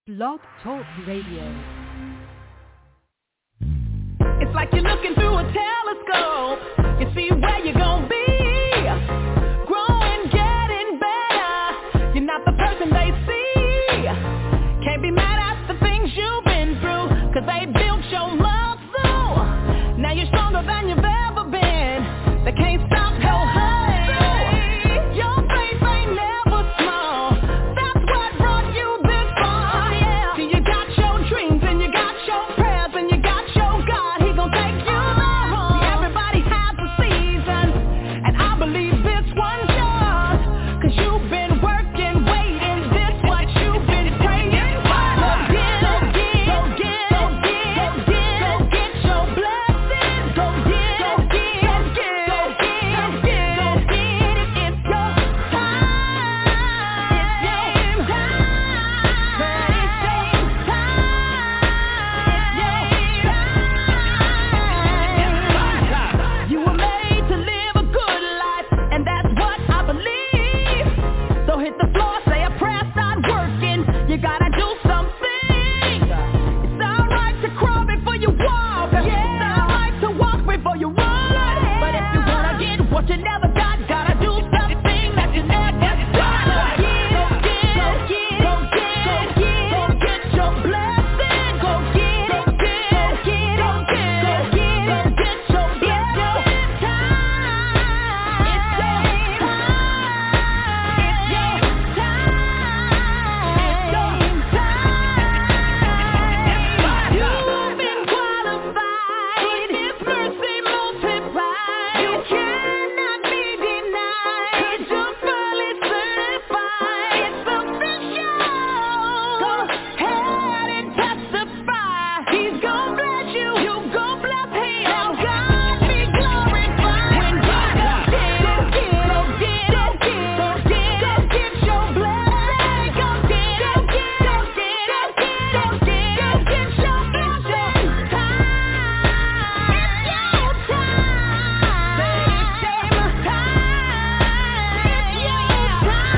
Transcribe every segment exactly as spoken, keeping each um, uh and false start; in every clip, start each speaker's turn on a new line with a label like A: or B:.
A: Blog Talk Radio.
B: It's like you're looking through a telescope. You see where you're gonna be. Growing, getting better. You're not the person they see. Can't be mad at the things you've been through, 'cause they built your muscle. Now you're stronger than you've ever been. They can't stop your hustle. Your faith ain't never small. That's what brought you this far. Yeah. See, you got your dreams and you got your prayers and you got your God. He gon' take you there. See, everybody has a season, and I believe this one's yours, 'cause you've been working, waiting. This what you've been praying for. Go get, go get, go get, go get, go get, go get your blessings. Go get, go get, go get, go get, go get, go get it. It's your time. It's your time. It's your time. You were made to live a good life, and that's what I believe. So hit the floor, say a prayer, start working. You gotta do something. It's alright to crawl before you walk. It's alright to walk before you run. But if you wanna get what you never got, gotta do something that you never got. Go get, go get, go get, go get, go get your blessing. Go get, go get, go get, go get, go get, go get your blessing. It's time. It's your time. It's your time. It's your time. You've been qualified. His mercy multiplied. You cannot be denied. 'Cause you're fully certified. It's official. Go ahead and testify. He's gon' bless you. You gon' bless him. Now God be glorified. When you go get, go get, go get, go get, go get, go get your blessing. Go get, go get, go get, go get, go get, go get your blessing. It's time. It's your time. Say it's your time. It's your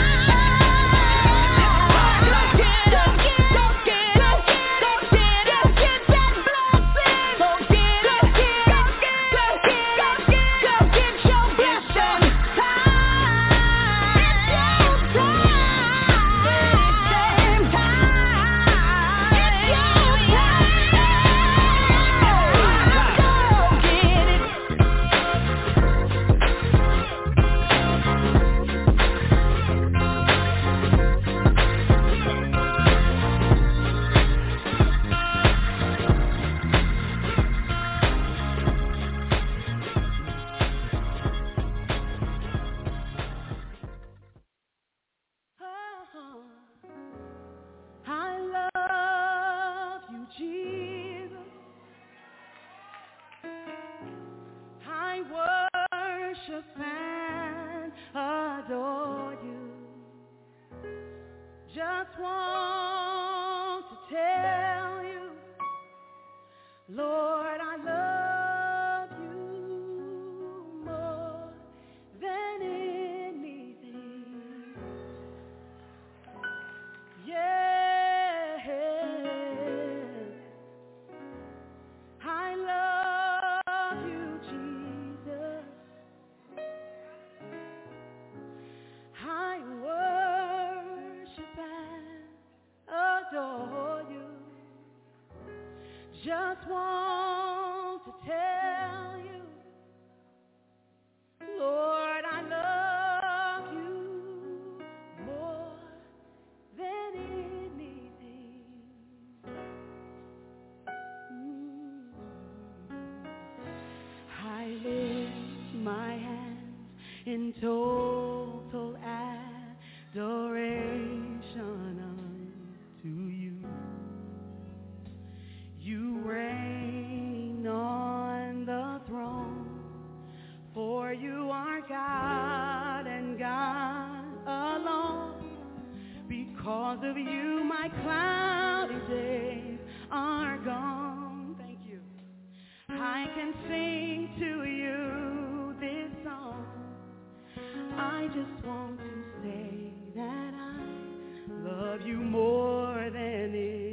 B: time. Go get, go get, go get, go get, go get, go get that blessing. Go get, go get, go get, go get, go get, go get your blessing. Time. It's your time. It's your time. It's your time. Go get it. I love you, Jesus. I worship and adore you. Just want to tell you, Lord, I love you more than anything. Yeah, I love you, Jesus. I worship and adore you. Just want to tell you, Lord, I love you more than anything. Mm. I lift my hands in total adoration unto you. You reign on the throne, for you are God and God alone. Because of you, my cloudy days are gone. Thank you. I can sing to you this song. I just want to say that I love you more than anything.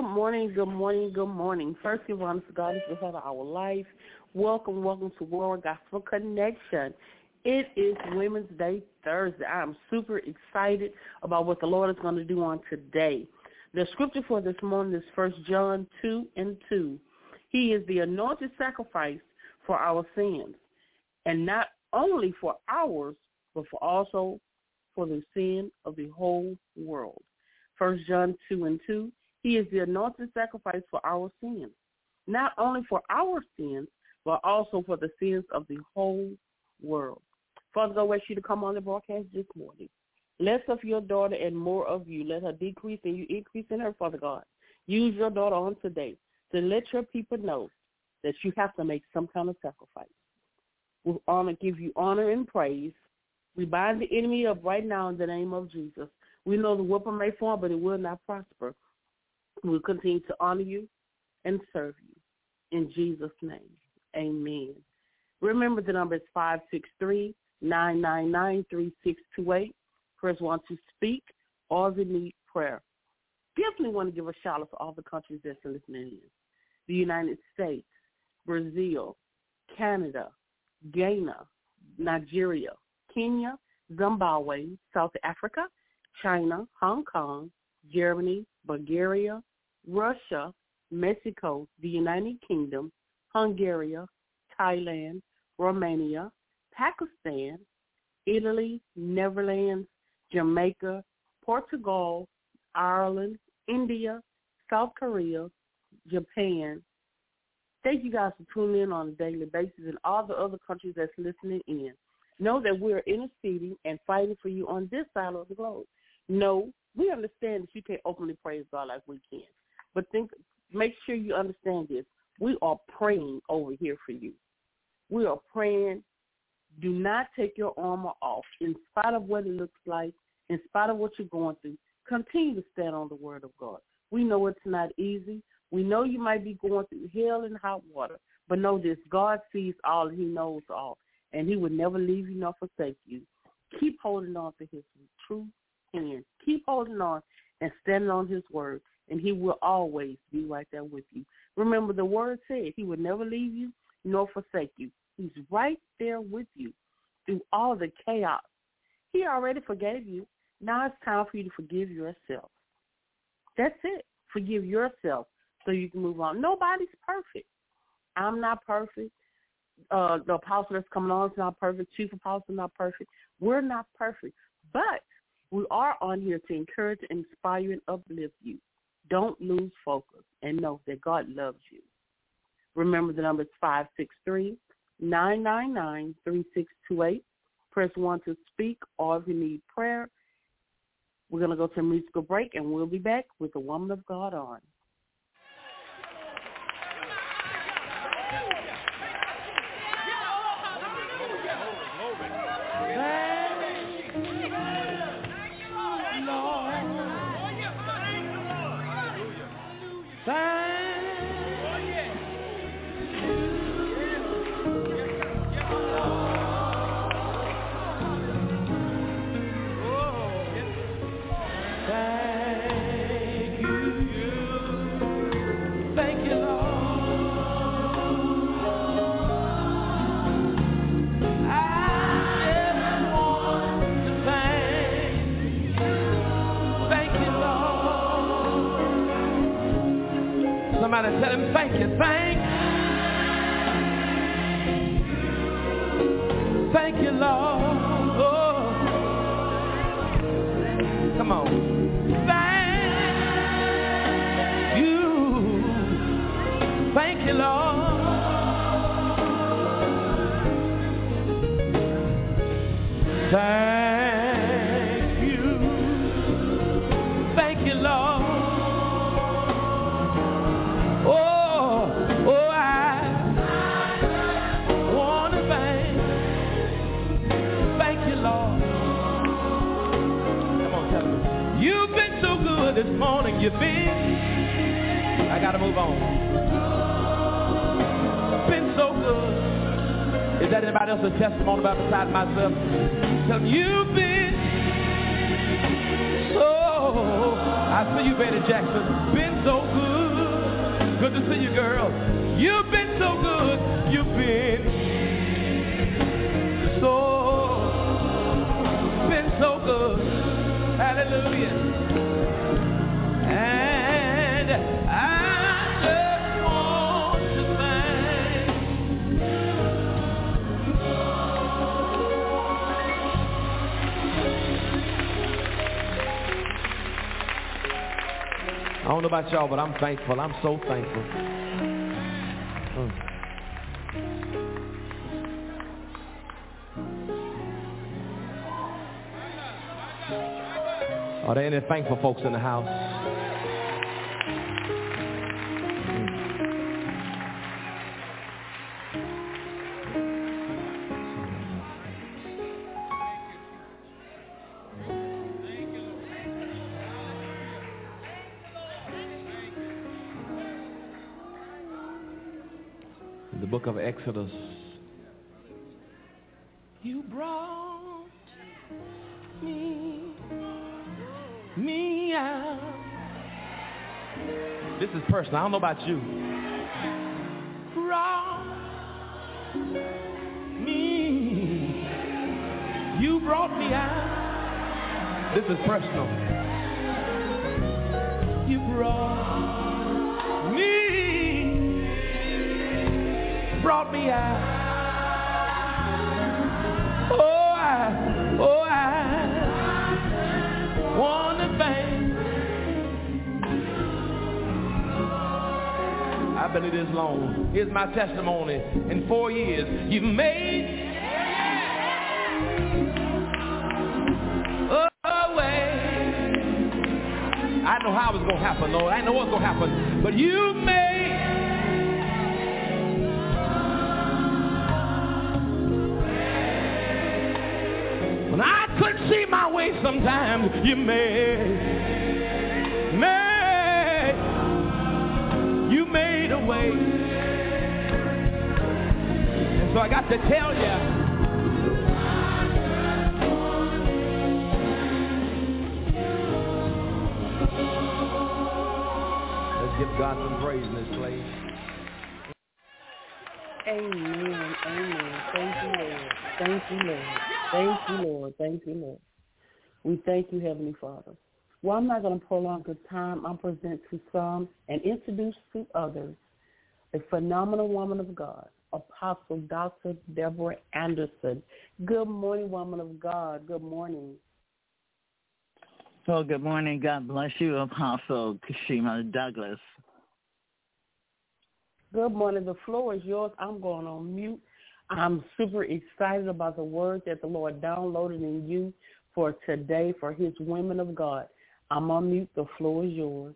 C: morning, good morning, good morning. First, give honor to God as we have our life. Welcome, welcome to World Gospel Connection. It is Women's Day Thursday. I'm super excited about what the Lord is going to do on today. The scripture for this morning is First John two and two. He is the anointed sacrifice for our sins, and not only for ours, but for also for the sin of the whole world. First John two and two. He is the anointed sacrifice for our sins, not only for our sins, but also for the sins of the whole world. Father God, I wish you to come on the broadcast this morning. Less of your daughter and more of you. Let her decrease and you increase in her, Father God. Use your daughter on today to let your people know that you have to make some kind of sacrifice. We'll honor, give you honor and praise. We bind the enemy up right now in the name of Jesus. We know the weapon may form, but it will not prosper. We'll continue to honor you and serve you. In Jesus' name, amen. Remember the number is five six three, nine nine nine, three six two eight. Press one to speak or the need prayer. Definitely want to give a shout out to all the countries that's listening in. The United States, Brazil, Canada, Ghana, Nigeria, Kenya, Zimbabwe, South Africa, China, Hong Kong, Germany, Bulgaria, Russia, Mexico, the United Kingdom, Hungary, Thailand, Romania, Pakistan, Italy, Netherlands, Jamaica, Portugal, Ireland, India, South Korea, Japan. Thank you guys for tuning in on a daily basis, and all the other countries that's listening in. Know that we're interceding and fighting for you on this side of the globe. No, we understand that you can't openly praise God like we can. But think, make sure you understand this. We are praying over here for you. We are praying. Do not take your armor off. In spite of what it looks like, in spite of what you're going through, continue to stand on the word of God. We know it's not easy. We know you might be going through hell and hot water, but know this, God sees all and he knows all, and he will never leave you nor forsake you. Keep holding on to his true hand. Keep holding on and standing on his word, and he will always be right there with you. Remember, the word said he will never leave you nor forsake you. He's right there with you through all the chaos. He already forgave you. Now it's time for you to forgive yourself. That's it. Forgive yourself so you can move on. Nobody's perfect. I'm not perfect. Uh, the apostle that's coming on is not perfect. Chief apostle is not perfect. We're not perfect. But we are on here to encourage, inspire, and uplift you. Don't lose focus and know that God loves you. Remember the number is five six three, nine nine nine, three six two eight. Press one to speak or if you need prayer. We're going to go to a musical break, and we'll be back with the Woman of God on.
D: Somebody tell him thank you, thank Thank you, Lord. Oh. Come on. Thank you. Thank you, Lord. Thank you. Thank you, Lord. This morning you've been, I gotta move on. Been so good. Is that anybody else's testimony about besides myself? Tell them you've been so, I see you, Betty Jackson, been so good. Good to see you, girl. You've been so good. You've been so, been so good. Hallelujah. And I just want to thank I don't know about y'all, but I'm thankful. I'm so thankful. Mm. Are there any thankful folks in the house? In the book of Exodus, you brought me, me out. This is personal. I don't know about you. Brought me, you brought me out. This is personal. You brought me, brought me out. Oh, I, oh, I want to thank. I've been here this long. Here's my testimony. In four years, you made a way. I know how it's going to happen, Lord. I know what's going to happen. But you made. When I couldn't see my way sometimes, you made, made, you made a way. And so I got to tell you, let's give God some praise in this place.
C: Amen. Amen. Thank you, Lord. Thank you, Lord. Thank you, Lord. Thank you, Lord. We thank you, Heavenly Father. Well, I'm not going to prolong the time. I'll present to some and introduce to others a phenomenal woman of God, Apostle Doctor Deborah Anderson. Good morning, woman of God. Good morning.
E: Well, good morning. God bless you, Apostle Kashima Douglas.
C: Good morning. The floor is yours. I'm going on mute. I'm super excited about the word that the Lord downloaded in you for today for his women of God. I'm on mute. The floor is yours.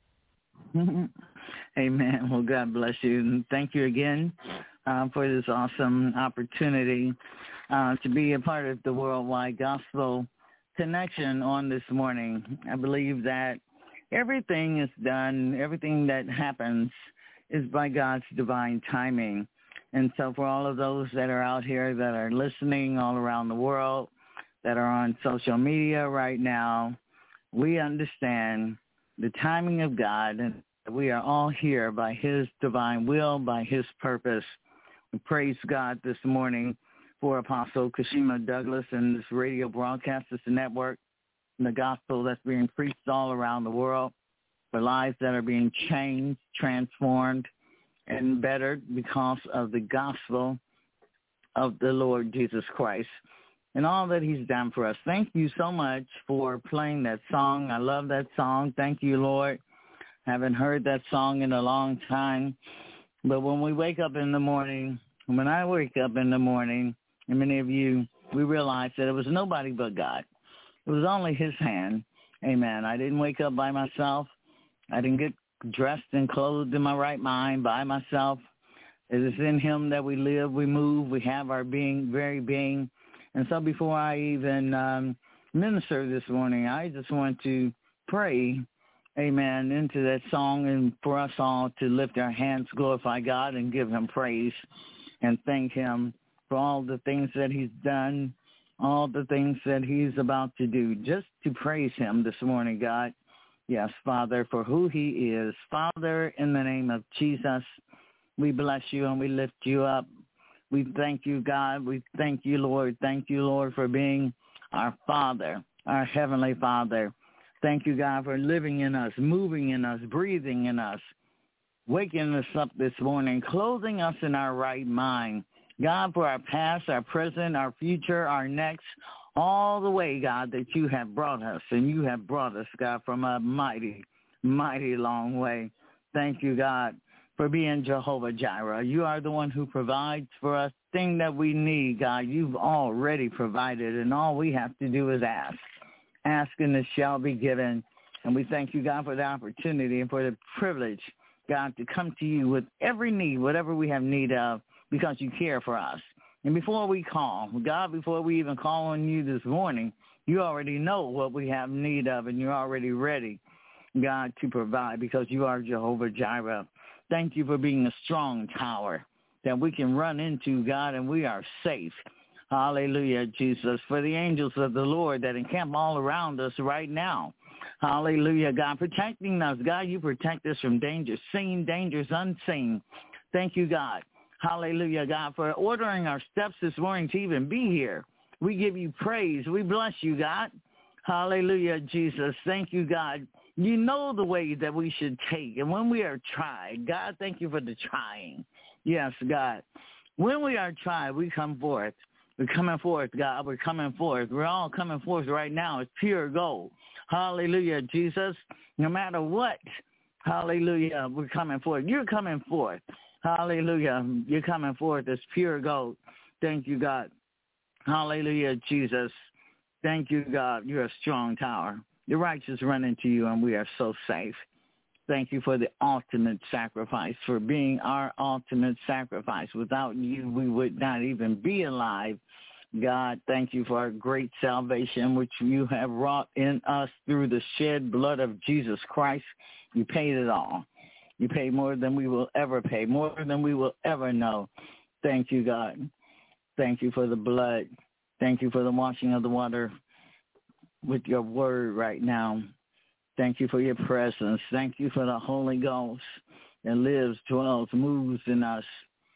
E: Amen. Well, God bless you. And thank you again uh, for this awesome opportunity uh, to be a part of the Worldwide Gospel Connection on this morning. I believe that everything is done, everything that happens is by God's divine timing. And so for all of those that are out here that are listening all around the world, that are on social media right now, we understand the timing of God, and we are all here by his divine will, by his purpose. We praise God this morning for Apostle Kashima Douglas and this radio broadcast, this network, and the gospel that's being preached all around the world, for lives that are being changed, transformed, and bettered because of the gospel of the Lord Jesus Christ and all that he's done for us. Thank you so much for playing that song. I love that song. Thank you, Lord. Haven't heard that song in a long time. But when we wake up in the morning, when I wake up in the morning, and many of you, we realize that it was nobody but God. It was only his hand. Amen. I didn't wake up by myself. I didn't get dressed and clothed in my right mind by myself. It is in him that we live, we move, we have our being, very being. And so before I even um, minister this morning, I just want to pray, amen, into that song and for us all to lift our hands, glorify God, and give him praise and thank him for all the things that he's done, all the things that he's about to do, just to praise him this morning, God. Yes, Father, for who he is. Father, in the name of Jesus, we bless you and we lift you up. We thank you, God. We thank you, Lord. Thank you, Lord, for being our Father, our Heavenly Father. Thank you, God, for living in us, moving in us, breathing in us, waking us up this morning, clothing us in our right mind. God, for our past, our present, our future, our next, all the way, God, that you have brought us, and you have brought us, God, from a mighty, mighty long way. Thank you, God, for being Jehovah Jireh. You are the one who provides for us thing that we need, God. You've already provided, and all we have to do is ask. Ask, and it shall be given. And we thank you, God, for the opportunity and for the privilege, God, to come to you with every need, whatever we have need of, because you care for us. And before we call, God, before we even call on you this morning, you already know what we have need of, and you're already ready, God, to provide, because you are Jehovah Jireh. Thank you for being a strong tower that we can run into, God, and we are safe. Hallelujah, Jesus. For the angels of the Lord that encamp all around us right now. Hallelujah, God, protecting us. God, you protect us from dangers, seen, dangers unseen. Thank you, God. Hallelujah, God, for ordering our steps this morning to even be here. We give you praise. We bless you, God. Hallelujah, Jesus. Thank you, God. You know the way that we should take. And when we are tried, God, thank you for the trying. Yes, God. When we are tried, we come forth. We're coming forth, God. We're coming forth. We're all coming forth right now. It's pure gold. Hallelujah, Jesus. No matter what, hallelujah, we're coming forth. You're coming forth. Hallelujah. You're coming forth as pure gold. Thank you, God. Hallelujah, Jesus. Thank you, God. You're a strong tower. The righteous run into you, and we are so safe. Thank you for the ultimate sacrifice, for being our ultimate sacrifice. Without you, we would not even be alive. God, thank you for our great salvation, which you have wrought in us through the shed blood of Jesus Christ. You paid it all. You pay more than we will ever pay, more than we will ever know. Thank you, God. Thank you for the blood. Thank you for the washing of the water with your word right now. Thank you for your presence. Thank you for the Holy Ghost that lives, dwells, moves in us.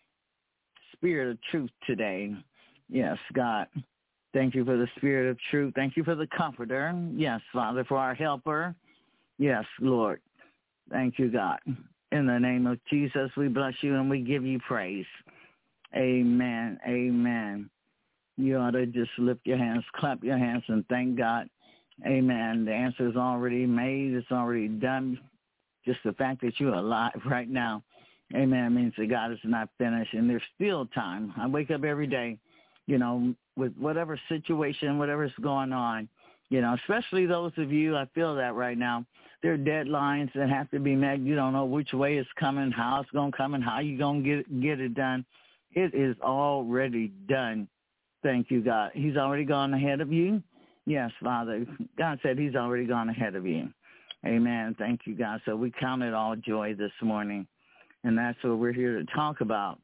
E: Spirit of truth today. Yes, God. Thank you for the spirit of truth. Thank you for the comforter. Yes, Father, for our helper. Yes, Lord. Thank you, God. In the name of Jesus, we bless you and we give you praise. Amen. Amen. You ought to just lift your hands, clap your hands, and thank God. Amen. The answer is already made. It's already done. Just the fact that you're alive right now, amen, means that God is not finished, and there's still time. I wake up every day, you know, with whatever situation, whatever's going on, you know, especially those of you, I feel that right now. There are deadlines that have to be met. You don't know which way it's coming, how it's going to come, and how you're going to get, get it done. It is already done. Thank you, God. He's already gone ahead of you. Yes, Father. God said he's already gone ahead of you. Amen. Thank you, God. So we count it all joy this morning, and that's what we're here to talk about.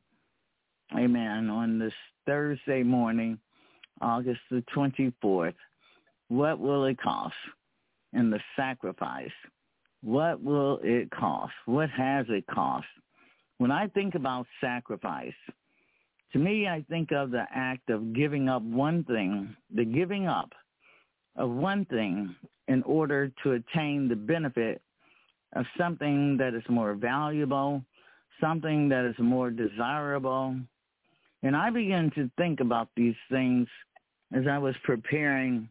E: Amen. On this Thursday morning, August the twenty-fourth, what will it cost? And the sacrifice. What will it cost? What has it cost? When I think about sacrifice, to me, I think of the act of giving up one thing, the giving up of one thing in order to attain the benefit of something that is more valuable, something that is more desirable. And I began to think about these things as I was preparing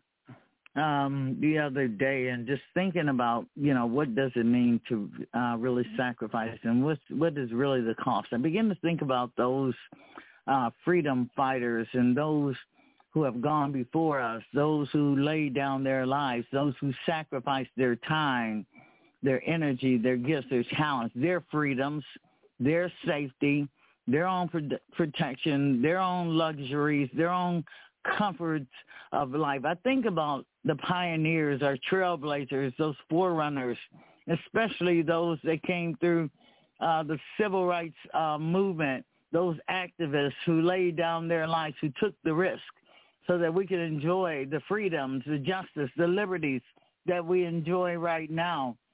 E: um, the other day and just thinking about, you know, what does it mean to uh, really sacrifice and what, what is really the cost. I began to think about those uh, freedom fighters and those who have gone before us, those who laid down their lives, those who sacrificed their time, their energy, their gifts, their talents, their freedoms, their safety, their own pro- protection, their own luxuries, their own comforts of life. I think about the pioneers, our trailblazers, those forerunners, especially those that came through uh, the civil rights uh, movement, those activists who laid down their lives, who took the risk so that we could enjoy the freedoms, the justice, the liberties that we enjoy right now.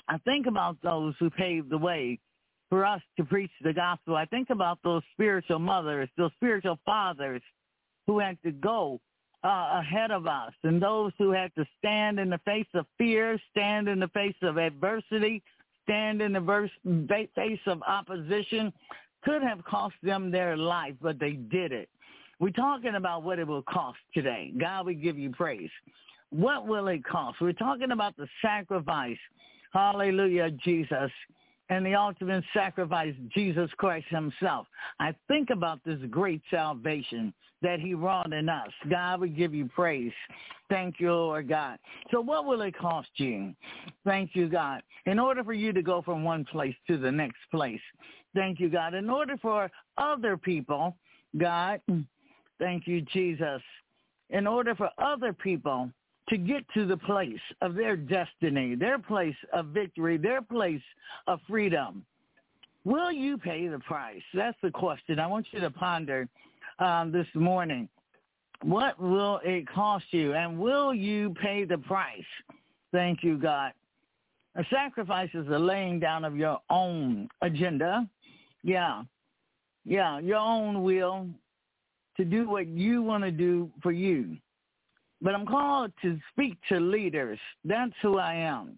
E: I think about those who paved the way for us to preach the gospel. I think about those spiritual mothers, those spiritual fathers who had to go uh, ahead of us, and those who had to stand in the face of fear, stand in the face of adversity, stand in the verse, face of opposition. Could have cost them their life, but they did it. We're talking about what it will cost today. God, we give you praise. What will it cost? We're talking about the sacrifice. Hallelujah, Jesus. And the ultimate sacrifice, Jesus Christ himself. I think about this great salvation that he wrought in us. God, we give you praise. Thank you, Lord God. So what will it cost you? Thank you, God. In order for you to go from one place to the next place. Thank you, God. In order for other people, God, thank you, Jesus. In order for other people to get to the place of their destiny, their place of victory, their place of freedom, will you pay the price? That's the question I want you to ponder um, this morning. What will it cost you, and will you pay the price? Thank you, God. A sacrifice is a laying down of your own agenda. Yeah, yeah, your own will to do what you want to do for you. But I'm called to speak to leaders. That's who I am.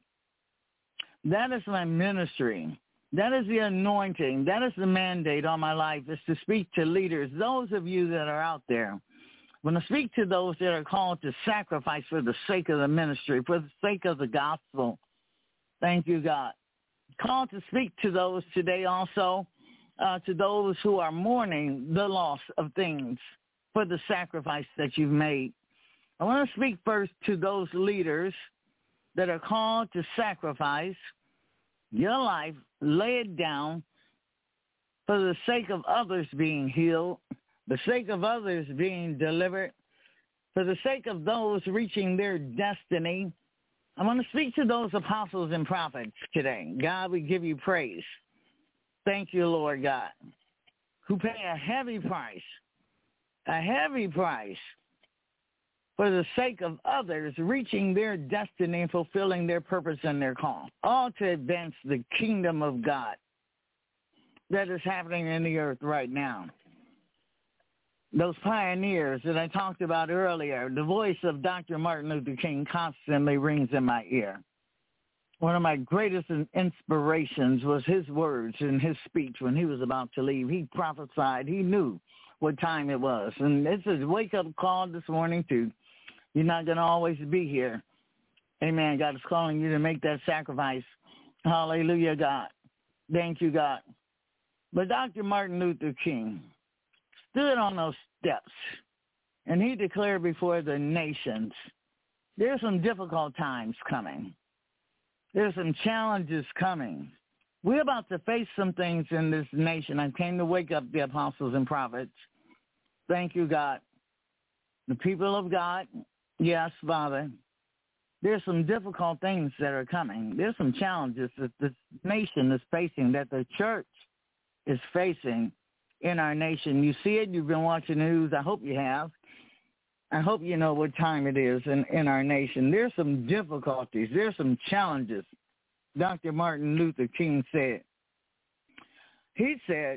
E: That is my ministry. That is the anointing. That is the mandate on my life, is to speak to leaders, those of you that are out there. When I speak to those that are called to sacrifice for the sake of the ministry, for the sake of the gospel. Thank you, God. Called to speak to those today also, uh, to those who are mourning the loss of things for the sacrifice that you've made. I want to speak first to those leaders that are called to sacrifice your life, lay it down for the sake of others being healed, the sake of others being delivered, for the sake of those reaching their destiny. I want to speak to those apostles and prophets today. God, we give you praise. Thank you, Lord God, who pay a heavy price, a heavy price, for the sake of others reaching their destiny and fulfilling their purpose and their call, all to advance the kingdom of God that is happening in the earth right now. Those pioneers that I talked about earlier, the voice of Doctor Martin Luther King constantly rings in my ear. One of my greatest inspirations was his words in his speech when he was about to leave. He prophesied. He knew what time it was. And it's a wake-up call this morning, too. You're not going to always be here. Amen. God is calling you to make that sacrifice. Hallelujah, God. Thank you, God. But Doctor Martin Luther King stood on those steps, and he declared before the nations, there's some difficult times coming. There's some challenges coming. We're about to face some things in this nation. I came to wake up the apostles and prophets. Thank you, God. The people of God, yes, Father, there's some difficult things that are coming. There's some challenges that this nation is facing, that the church is facing in our nation. You see it. You've been watching the news. I hope you have. I hope you know what time it is in, in our nation. There's some difficulties. There's some challenges. Doctor Martin Luther King said, he said,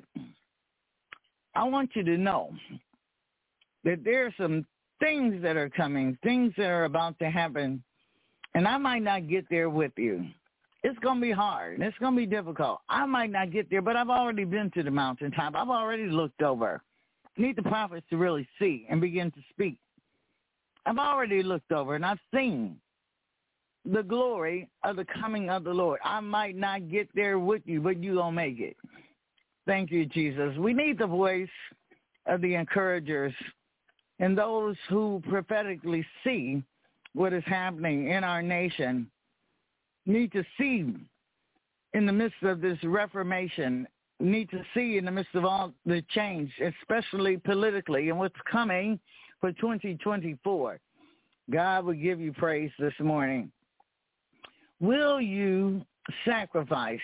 E: I want you to know that there are some things that are coming, things that are about to happen, and I might not get there with you. It's going to be hard. It's going to be difficult. I might not get there, but I've already been to the mountaintop. I've already looked over. I need the prophets to really see and begin to speak. I've already looked over, and I've seen the glory of the coming of the Lord. I might not get there with you, but you're going to make it. Thank you, Jesus. We need the voice of the encouragers and those who prophetically see what is happening in our nation, need to see in the midst of this reformation, need to see in the midst of all the change, especially politically, and what's coming for twenty twenty-four. God will give you praise this morning. Will you sacrifice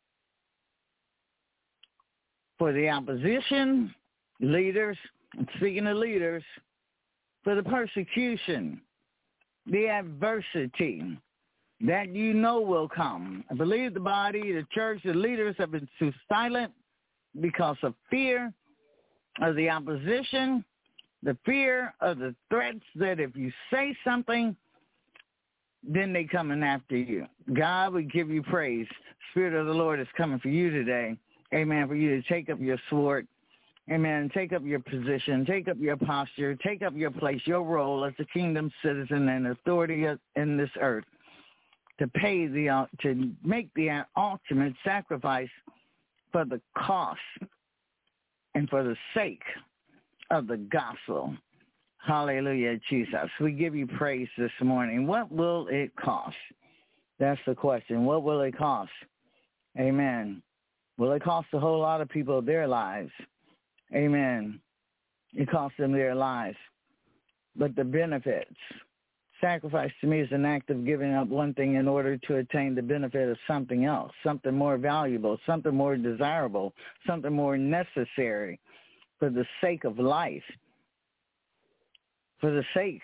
E: for the opposition, leaders, and speaking of leaders, for the persecution, the adversity, that you know will come. I believe the body, the church, the leaders have been too silent because of fear of the opposition, the fear of the threats that if you say something, then they coming after you. God, we give you praise. Spirit of the Lord is coming for you today. Amen. For you to take up your sword. Amen. Take up your position. Take up your posture. Take up your place, your role as a kingdom citizen and authority in this earth. To pay the, to make the ultimate sacrifice for the cost and for the sake of the gospel. Hallelujah, Jesus. We give you praise this morning. What will it cost? That's the question. What will it cost? Amen. Will it cost a whole lot of people their lives? Amen. It costs them their lives. But the benefits. Sacrifice to me is an act of giving up one thing in order to attain the benefit of something else, something more valuable, something more desirable, something more necessary for the sake of life, for the sake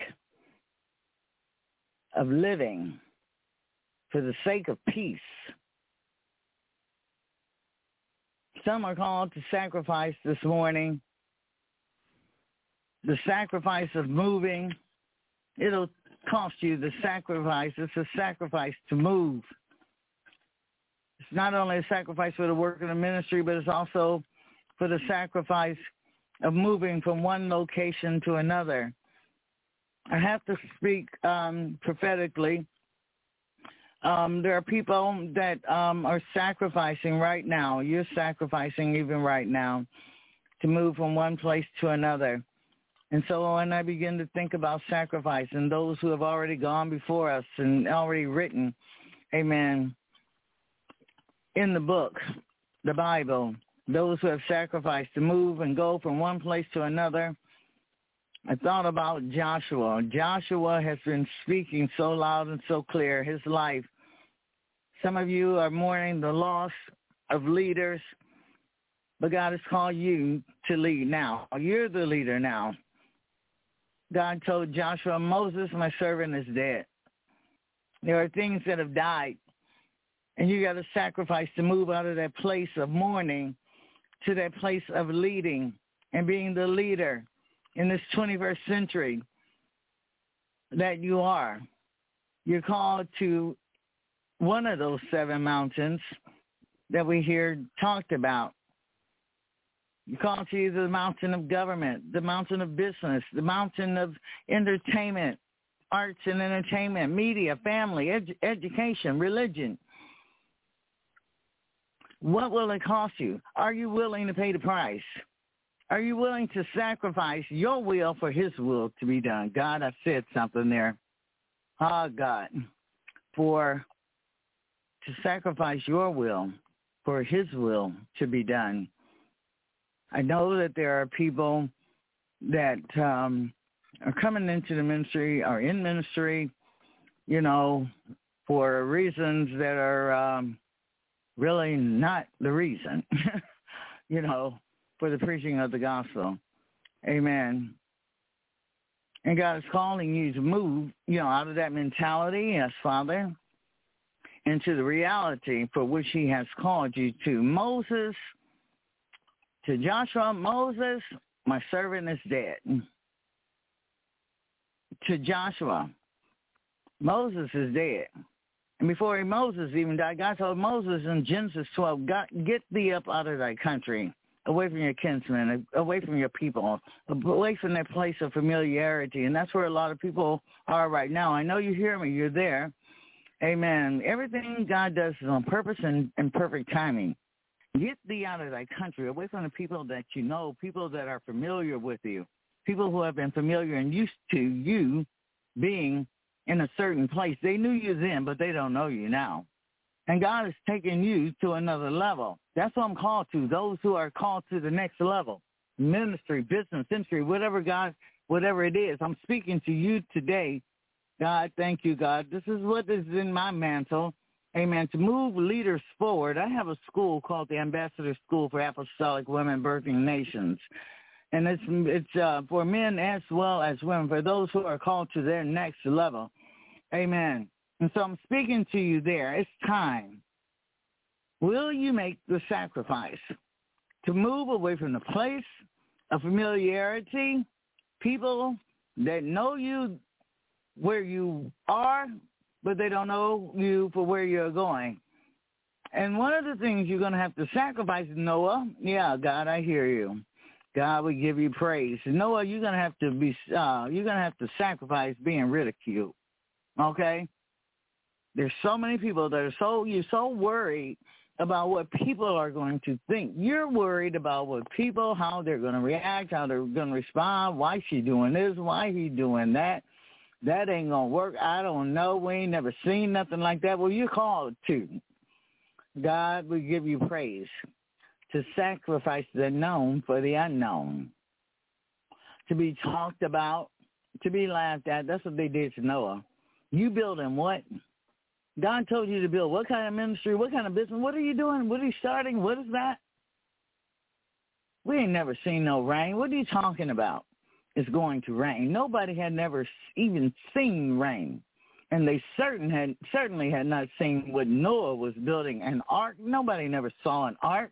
E: of living, for the sake of peace. Some are called to sacrifice this morning. The sacrifice of moving, it'll cost you the sacrifice. It's a sacrifice to move. It's not only a sacrifice for the work of the ministry, but it's also for the sacrifice of moving from one location to another. I have to speak um, prophetically. Um, there are people that um, are sacrificing right now. You're sacrificing even right now to move from one place to another. And so when I begin to think about sacrifice and those who have already gone before us and already written, amen, in the book, the Bible, those who have sacrificed to move and go from one place to another, I thought about Joshua. Joshua has been speaking so loud and so clear, his life. Some of you are mourning the loss of leaders, but God has called you to lead now. You're the leader now. God told Joshua, Moses, my servant, is dead. There are things that have died, and you got to sacrifice to move out of that place of mourning to that place of leading and being the leader in this twenty-first century that you are. You're called to one of those seven mountains that we hear talked about. You're called to either the mountain of government, the mountain of business, the mountain of entertainment, arts and entertainment, media, family, edu- education, religion. What will it cost you? Are you willing to pay the price? Are you willing to sacrifice your will for his will to be done? God, I said something there. Ah, oh, God, for to sacrifice your will for his will to be done. I know that there are people that um, are coming into the ministry, are in ministry, you know, for reasons that are um, really not the reason, you know, for the preaching of the gospel. Amen. And God is calling you to move, you know, out of that mentality, yes, Father, into the reality for which he has called you to. Moses, to Joshua, Moses, my servant is dead. To Joshua, Moses is dead. And before he, Moses even died, God told Moses in Genesis twelve, God, get thee up out of thy country, away from your kinsmen, away from your people, away from their place of familiarity. And that's where a lot of people are right now. I know you hear me. You're there. Amen. Everything God does is on purpose and, and perfect timing. Get thee out of thy country, away from the people that you know, people that are familiar with you, people who have been familiar and used to you being in a certain place. They knew you then, but they don't know you now. And God is taking you to another level. That's what I'm called to, those who are called to the next level, ministry, business, ministry, whatever God, whatever it is. I'm speaking to you today. God, thank you, God. This is what is in my mantle. Amen. To move leaders forward, I have a school called the Ambassador School for Apostolic Women Birthing Nations. And it's it's uh, for men as well as women, for those who are called to their next level. Amen. And so I'm speaking to you there. It's time. Will you make the sacrifice to move away from the place of familiarity, people that know you where you are, but they don't know you for where you're going? And one of the things you're going to have to sacrifice, Noah, yeah, God, I hear you. God will give you praise. Noah, you're going to have to be, uh, you're going to have to sacrifice being ridiculed, okay? There's so many people that are so, you're so worried about what people are going to think. You're worried about what people, how they're going to react, how they're going to respond, why she doing this, why he doing that. That ain't going to work. I don't know. We ain't never seen nothing like that. Well, you're called to. God will give you praise to sacrifice the known for the unknown, to be talked about, to be laughed at. That's what they did to Noah. You building what? God told you to build what kind of ministry, what kind of business, what are you doing? What are you starting? What is that? We ain't never seen no rain. What are you talking about? It's going to rain. Nobody had never even seen rain. And they certain had, certainly had not seen what Noah was building, an ark. Nobody never saw an ark.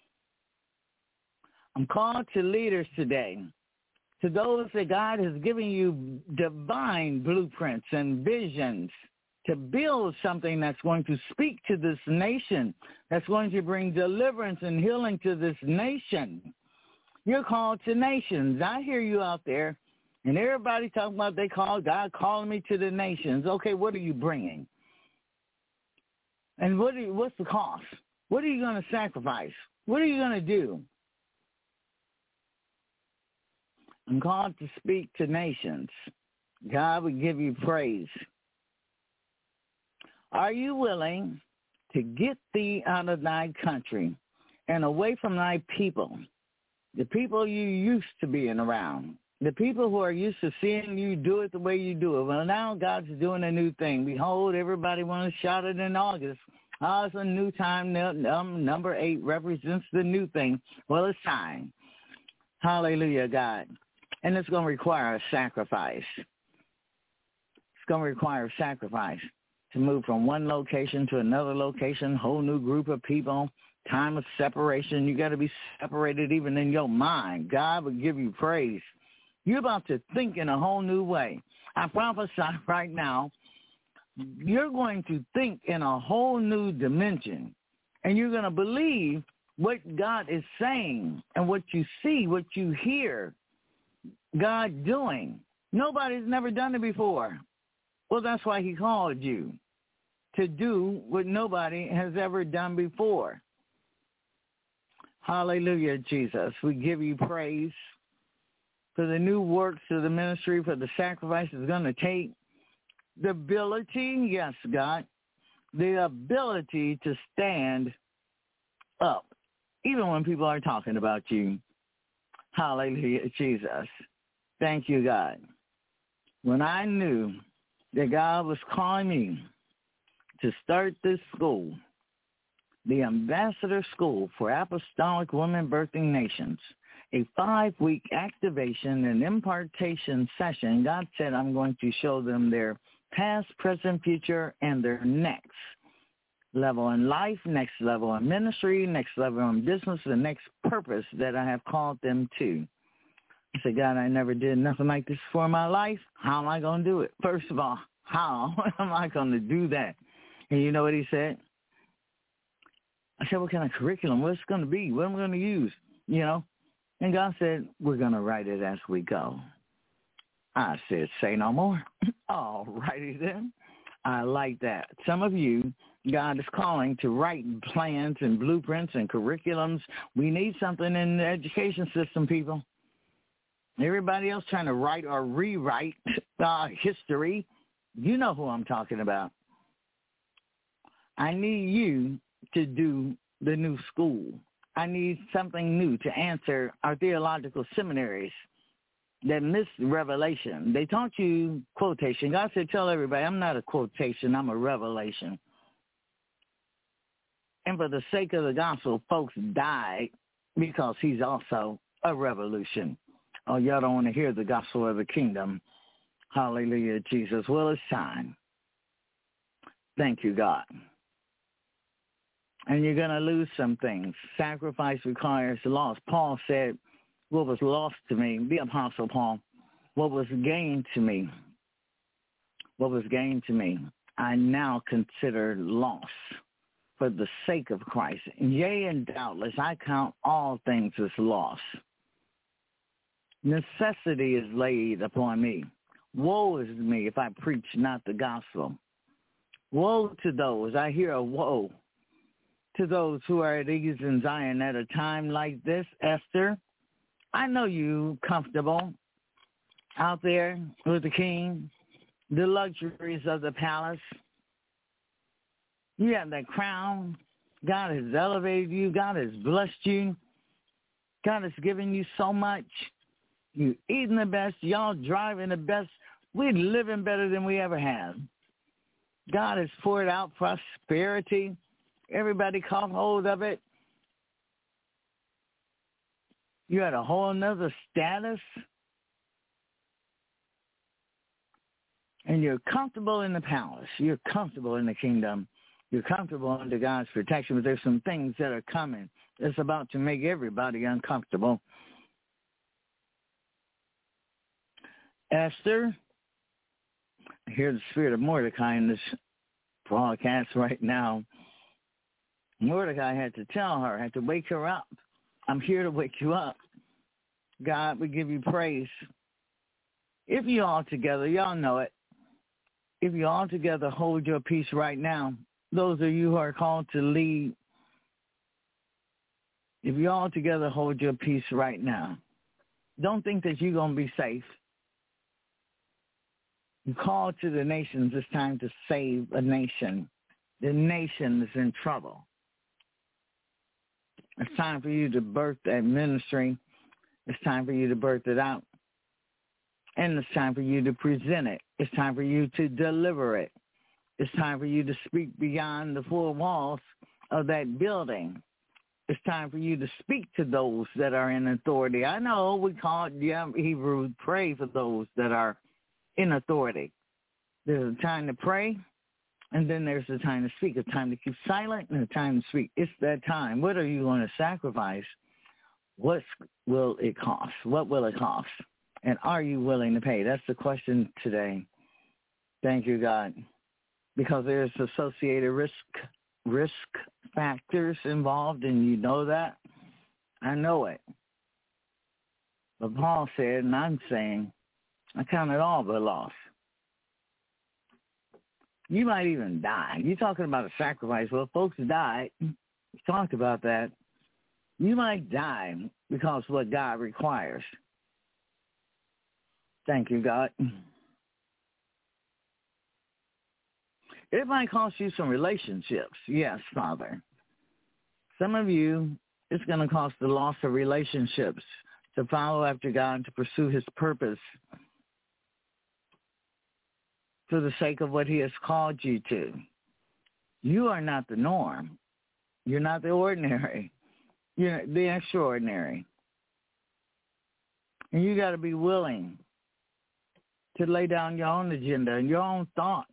E: I'm called to leaders today, to those that God has given you divine blueprints and visions to build something that's going to speak to this nation, that's going to bring deliverance and healing to this nation. You're called to nations. I hear you out there, and everybody talking about they call God calling me to the nations. Okay, what are you bringing? And what are you, what's the cost? What are you going to sacrifice? What are you going to do? I'm called to speak to nations. God will give you praise. Are you willing to get thee out of thy country and away from thy people, the people you used to being around, the people who are used to seeing you do it the way you do it? Well, now God's doing a new thing. Behold, everybody wants to shout it in August. Oh, it's a new time. Um, number eight represents the new thing. Well, it's time. Hallelujah, God. And it's going to require a sacrifice. It's going to require a sacrifice to move from one location to another location, whole new group of people, time of separation. You got to be separated even in your mind. God will give you praise. You're about to think in a whole new way. I prophesy right now, you're going to think in a whole new dimension, and you're going to believe what God is saying and what you see, what you hear God doing. Nobody's never done it before. Well, that's why he called you, to do what nobody has ever done before. Hallelujah, Jesus. We give you praise for the new works of the ministry, for the sacrifice it's going to take. The ability, yes, God, the ability to stand up, even when people are talking about you. Hallelujah, Jesus. Thank you, God. When I knew that God was calling me to start this school, the Ambassador School for Apostolic Women Birthing Nations, a five-week activation and impartation session, God said I'm going to show them their past, present, future, and their next level in life, next level in ministry, next level in business, the next purpose that I have called them to. I said, God, I never did nothing like this for my life. How am I going to do it? First of all, how am I going to do that? And you know what he said? I said, what kind of curriculum? What's it going to be? What am I going to use? You know? And God said, we're going to write it as we go. I said, say no more. All righty then. I like that. Some of you, God is calling to write plans and blueprints and curriculums. We need something in the education system, people. Everybody else trying to write or rewrite uh, history. You know who I'm talking about. I need you to do the new school. I need something new to answer our theological seminaries that missed revelation. They taught you quotation. God said, tell everybody, I'm not a quotation, I'm a revelation. And for the sake of the gospel, folks died because he's also a revolution. Oh, y'all don't want to hear the gospel of the kingdom. Hallelujah, Jesus. Well, it's time. Thank you, God. And you're going to lose some things. Sacrifice requires loss. Paul said, what was lost to me, the Apostle Paul, what was gained to me, what was gained to me, I now consider loss for the sake of Christ. Yea, and doubtless, I count all things as loss. Necessity is laid upon me. Woe is me if I preach not the gospel. Woe to those, I hear a woe, to those who are at ease in Zion at a time like this. Esther, I know you comfortable out there with the king, the luxuries of the palace. You have that crown. God has elevated you. God has blessed you. God has given you so much. You eating the best. Y'all driving the best. We're living better than we ever have. God has poured out prosperity. Everybody caught hold of it. You're at a whole nother status. And you're comfortable in the palace. You're comfortable in the kingdom. You're comfortable under God's protection, but there's some things that are coming that's about to make everybody uncomfortable. Esther, I hear the spirit of Mordecai in this broadcast right now. Mordecai had to tell her, had to wake her up. I'm here to wake you up. God, we give you praise. If you all together, y'all know it. If you all together hold your peace right now, those of you who are called to lead, if you all together hold your peace right now, don't think that you're going to be safe. You call to the nations, it's time to save a nation. The nation is in trouble. It's time for you to birth that ministry. It's time for you to birth it out. And it's time for you to present it. It's time for you to deliver it. It's time for you to speak beyond the four walls of that building. It's time for you to speak to those that are in authority. I know we call it, yeah, Hebrew, pray for those that are in authority. There's a time to pray, and then there's a time to speak, a time to keep silent, and a time to speak. It's that time. What are you going to sacrifice? What will it cost? What will it cost? And are you willing to pay? That's the question today. Thank you, God. Because there's associated risk risk factors involved, and you know that. I know it. But Paul said, and I'm saying, I count it all but loss. You might even die. You're talking about a sacrifice. Well, folks died. We talked about that. You might die because of what God requires. Thank you, God. It might cost you some relationships. Yes, Father. Some of you, it's going to cost the loss of relationships to follow after God, to pursue his purpose for the sake of what he has called you to. You are not the norm. You're not the ordinary. You're the extraordinary. And you got to be willing to lay down your own agenda and your own thoughts.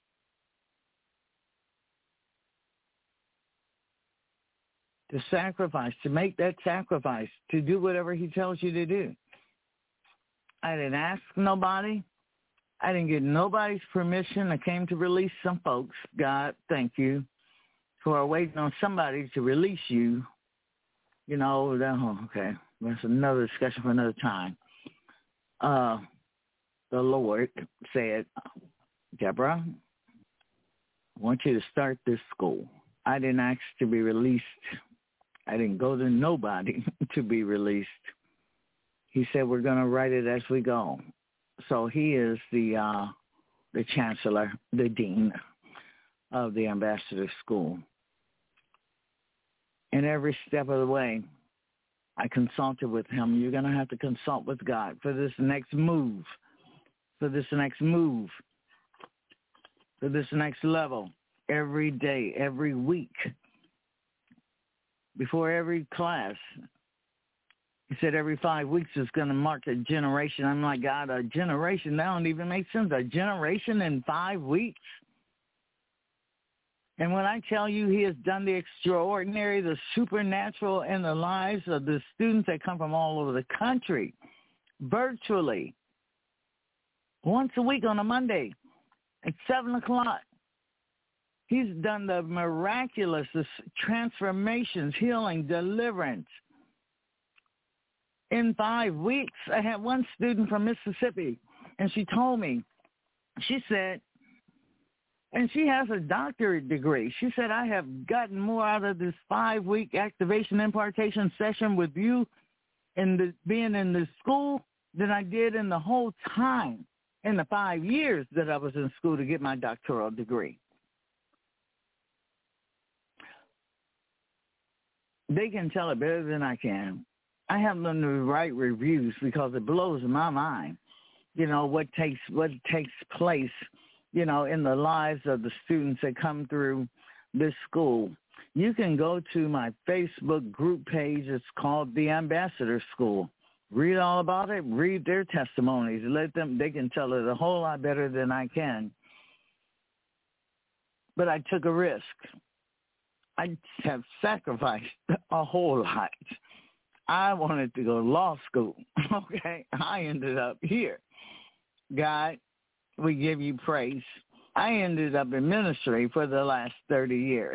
E: To sacrifice, to make that sacrifice, to do whatever he tells you to do. I didn't ask nobody. I didn't get nobody's permission. I came to release some folks. God, thank you, who are waiting on somebody to release you. You know, oh, okay, that's another discussion for another time. Uh, the Lord said, Deborah, I want you to start this school. I didn't ask to be released. I didn't go to nobody to be released. He said, we're going to write it as we go. So he is the uh, the chancellor, the dean of the Ambassador School. And every step of the way, I consulted with him. You're going to have to consult with God for this next move, for this next move, for this next level, every day, every week. Before every class, he said every five weeks is going to mark a generation. I'm like, God, a generation? That don't even make sense. A generation in five weeks? And when I tell you he has done the extraordinary, the supernatural in the lives of the students that come from all over the country, virtually, once a week on a Monday at seven o'clock, he's done the miraculous, the transformations, healing, deliverance. In five weeks, I had one student from Mississippi, and she told me, she said, and she has a doctorate degree. She said, I have gotten more out of this five-week activation impartation session with you and the, being in the school than I did in the whole time in the five years that I was in school to get my doctoral degree. They can tell it better than I can. I have them to write reviews because it blows my mind, you know, what takes what takes place, you know, in the lives of the students that come through this school. You can go to my Facebook group page. It's called The Ambassador School. Read all about it. Read their testimonies. Let them, they can tell it a whole lot better than I can. But I took a risk. I have sacrificed a whole lot. I wanted to go to law school, okay? I ended up here. God, we give you praise. I ended up in ministry for the last thirty years.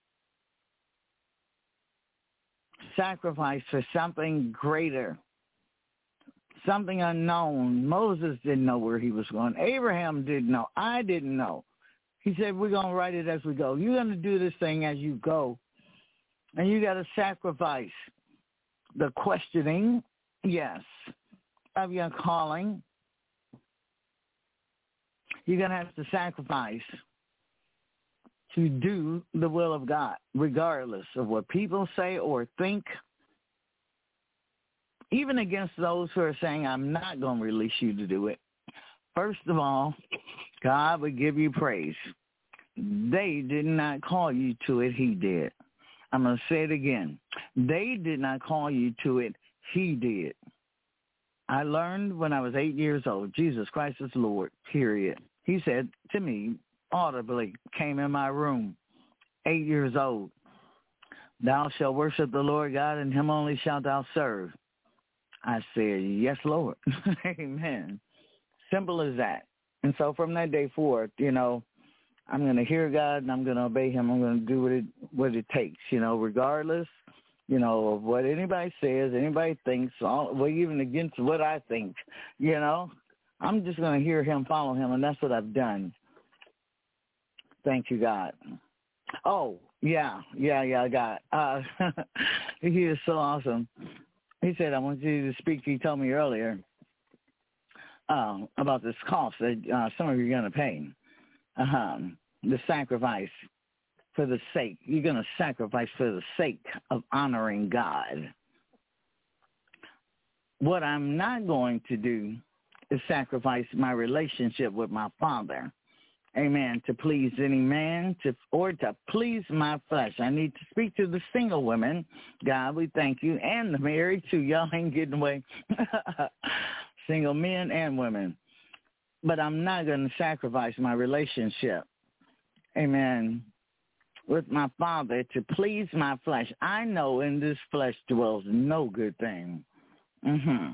E: Sacrifice for something greater, something unknown. Moses didn't know where he was going. Abraham didn't know. I didn't know. He said, we're going to write it as we go. You're going to do this thing as you go. And you got to sacrifice the questioning, yes, of your calling. You're going to have to sacrifice to do the will of God, regardless of what people say or think, even against those who are saying, I'm not going to release you to do it. First of all, God would give you praise. They did not call you to it. He did. I'm going to say it again. They did not call you to it. He did. I learned when I was eight years old, Jesus Christ is Lord, period. He said to me, audibly, came in my room, eight years old, thou shalt worship the Lord God, and him only shalt thou serve. I said, yes, Lord. Amen. Simple as that. And so from that day forth, you know, I'm going to hear God and I'm going to obey him. I'm going to do what it what it takes, you know, regardless, you know, of what anybody says, anybody thinks, all, well, even against what I think, you know. I'm just going to hear him, follow him, and that's what I've done. Thank you, God. Oh, yeah, yeah, yeah, God. Uh, he is so awesome. He said, I want you to speak. He told me earlier uh, about this cost that uh, some of you are going to pay, um, the sacrifice for the sake. You're going to sacrifice for the sake of honoring God. What I'm not going to do is sacrifice my relationship with my Father. Amen. To please any man to or to please my flesh. I need to speak to the single women. God, we thank you. And the married, too. Y'all ain't getting away. Single men and women. But I'm not going to sacrifice my relationship. Amen. With my Father to please my flesh. I know in this flesh dwells no good thing. Mm-hmm.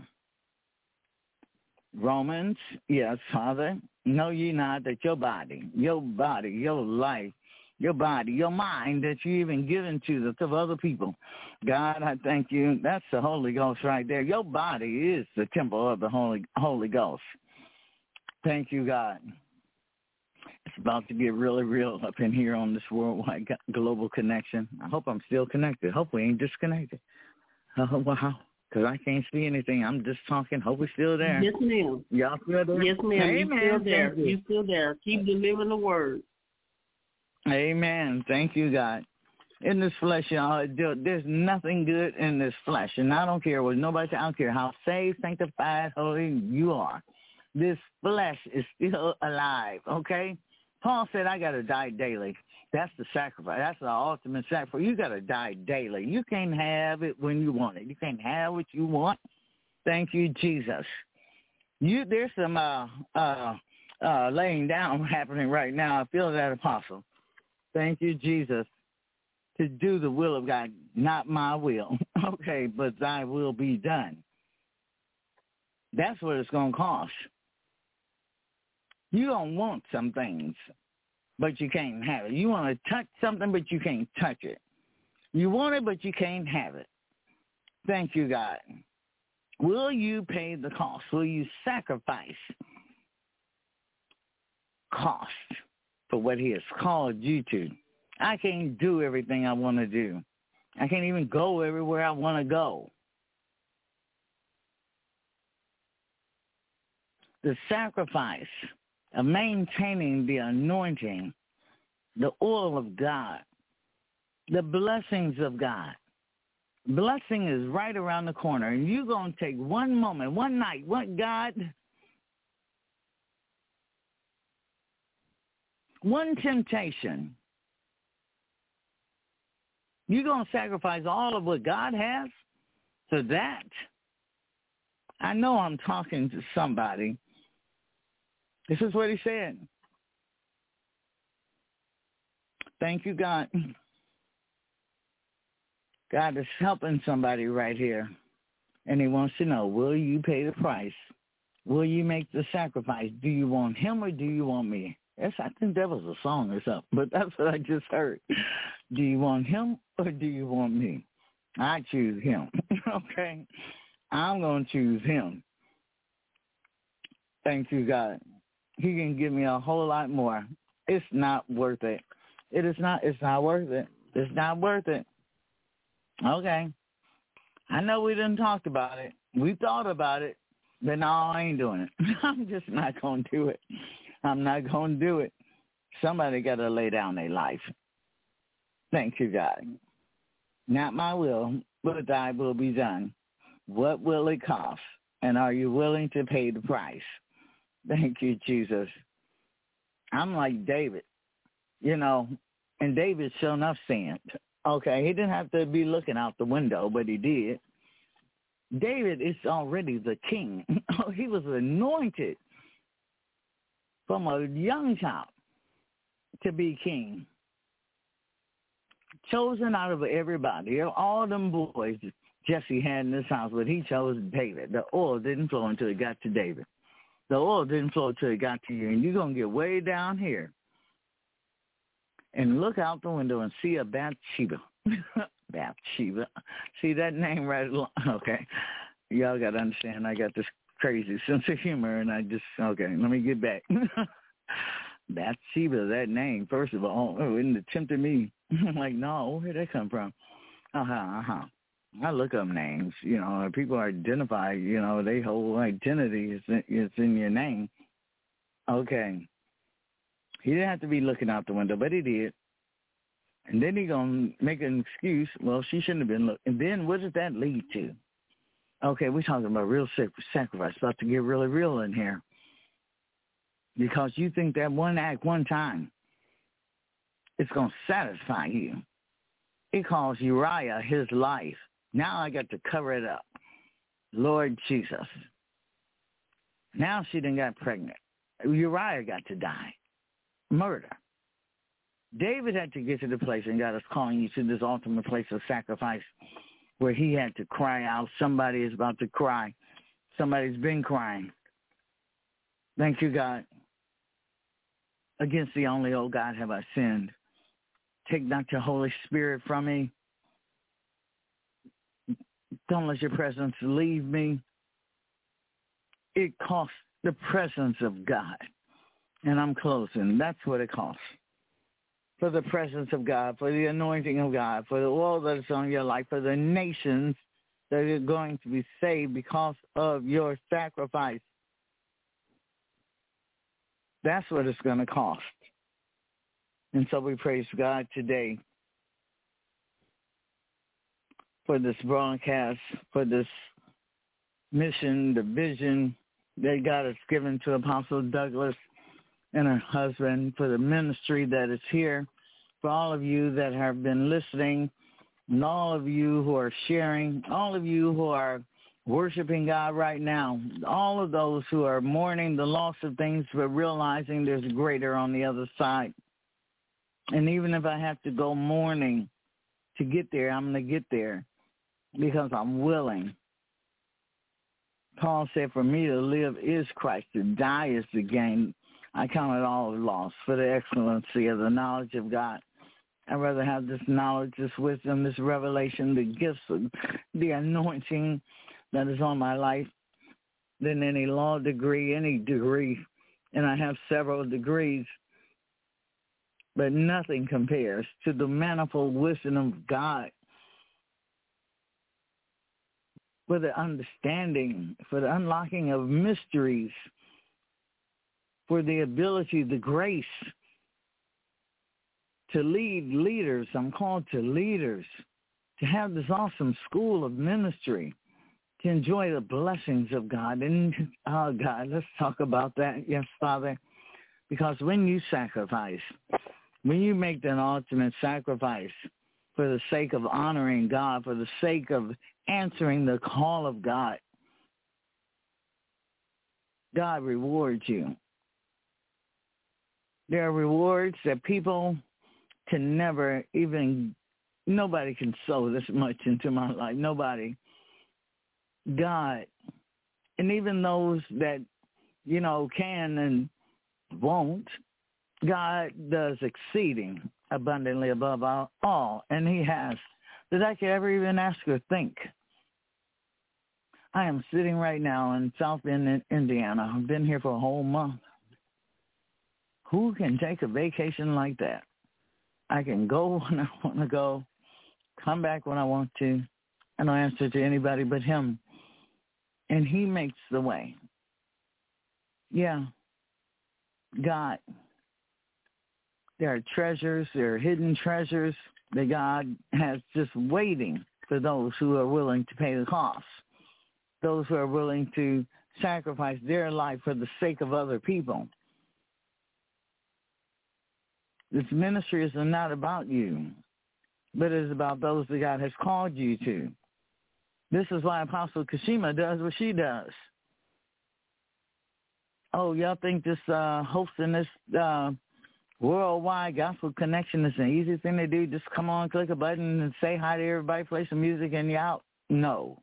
E: Romans, yes, Father, know ye not that your body, your body, your life, your body, your mind that you even given to the to other people. God, I thank you. That's the Holy Ghost right there. Your body is the temple of the Holy Holy Ghost. Thank you, God. It's about to get really real up in here on this worldwide global connection. I hope I'm still connected. Hope we ain't disconnected. Oh, wow. Because I can't see anything. I'm just talking. Hope we're still there.
C: Yes, ma'am.
E: Y'all still there?
C: Yes, ma'am.
E: Amen.
C: You're still there.
E: You.
C: You're still there. Keep delivering the word.
E: Amen. Thank you, God. In this flesh, y'all, there's nothing good in this flesh. And I don't care what nobody says. I don't care how saved, sanctified, holy you are. This flesh is still alive, okay? Paul said, I got to die daily. That's the sacrifice. That's the ultimate sacrifice. You got to die daily. You can't have it when you want it. You can't have what you want. Thank you, Jesus. You There's some uh, uh, uh, laying down happening right now. I feel that, Apostle. Thank you, Jesus, to do the will of God, not my will. Okay, but thy will be done. That's what it's going to cost. You don't want some things, but you can't have it. You want to touch something, but you can't touch it. You want it, but you can't have it. Thank you, God. Will you pay the cost? Will you sacrifice cost for what he has called you to? I can't do everything I want to do. I can't even go everywhere I want to go. The sacrifice of maintaining the anointing, the oil of God, the blessings of God. Blessing is right around the corner, and you're going to take one moment, one night, one God, one temptation. You're going to sacrifice all of what God has to that. I know I'm talking to somebody. This is what he said. Thank you, God. God is helping somebody right here, and he wants to know, will you pay the price? Will you make the sacrifice? Do you want him or do you want me? Yes, I think that was a song or something, but that's what I just heard. Do you want him or do you want me? I choose him, okay? I'm going to choose him. Thank you, God. He can give me a whole lot more. It's not worth it. It is not, it's not worth it. It's not worth it. Okay. I know we didn't talk about it. We thought about it, but no, I ain't doing it. I'm just not going to do it. I'm not going to do it. Somebody got to lay down their life. Thank you, God. Not my will, but thy will be done. What will it cost? And are you willing to pay the price? Thank you, Jesus. I'm like David, you know, and David sure enough sinned. Okay, he didn't have to be looking out the window, but he did. David is already the king. He was anointed from a young child to be king. Chosen out of everybody, all them boys Jesse had in his house, but he chose David. The oil didn't flow until it got to David. The oil didn't flow until it got to you, and you're going to get way down here and look out the window and see a Bathsheba. Bathsheba. See that name right along? Okay. Y'all got to understand I got this crazy sense of humor, and I just, okay, let me get back. Bathsheba, that name, first of all, oh, it tempted me. I'm like, no, where'd that come from? Uh-huh, uh-huh. I look up names, you know, people identify, you know, their whole identity is in, is in your name. Okay. He didn't have to be looking out the window, but he did. And then he going to make an excuse. Well, she shouldn't have been looking. And then what does that lead to? Okay, we're talking about real sacrifice, about to get really real in here. Because you think that one act, one time, it's going to satisfy you. It cost Uriah his life. Now I got to cover it up. Lord Jesus. Now she done got pregnant. Uriah got to die. Murder. David had to get to the place, and God is calling you to this ultimate place of sacrifice where he had to cry out. Somebody is about to cry. Somebody's been crying. Thank you, God. Against the only, oh God, have I sinned. Take not your Holy Spirit from me. Don't let your presence leave me. It costs the presence of God. And I'm closing. That's what it costs. For the presence of God, for the anointing of God, for the oil that is on your life, for the nations that are going to be saved because of your sacrifice. That's what it's going to cost. And so we praise God today for this broadcast, for this mission, the vision that God has given to Apostle Douglas and her husband, for the ministry that is here, for all of you that have been listening, and all of you who are sharing, all of you who are worshiping God right now, all of those who are mourning the loss of things but realizing there's greater on the other side. And even if I have to go mourning to get there, I'm going to get there because I'm willing. Paul said, for me to live is Christ, to die is the gain. I count it all a loss for the excellency of the knowledge of God. I'd rather have this knowledge, this wisdom, this revelation, the gifts, of the anointing that is on my life than any law degree, any degree. And I have several degrees, but nothing compares to the manifold wisdom of God for the understanding, for the unlocking of mysteries, for the ability, the grace to lead leaders. I'm called to leaders, to have this awesome school of ministry, to enjoy the blessings of God. And, oh, God, let's talk about that. Yes, Father, because when you sacrifice, when you make that ultimate sacrifice for the sake of honoring God, for the sake of answering the call of God, God rewards you. There are rewards that people can never even, nobody can sow this much into my life. Nobody. God. And even those that, you know, can and won't, God does exceeding abundantly above all, all, and he has, that I could ever even ask or think. I am sitting right now in South Bend, Indiana. I've been here for a whole month. Who can take a vacation like that? I can go when I want to go, come back when I want to. I don't answer to anybody but him. And he makes the way. Yeah. God. There are treasures, there are hidden treasures that God has just waiting for those who are willing to pay the cost, those who are willing to sacrifice their life for the sake of other people. This ministry is not about you, but it is about those that God has called you to. This is why Apostle Kashima does what she does. Oh, y'all think this uh, hosting this uh, worldwide gospel connection is an easy thing to do? Just come on, click a button and say hi to everybody, play some music, and you're out? No.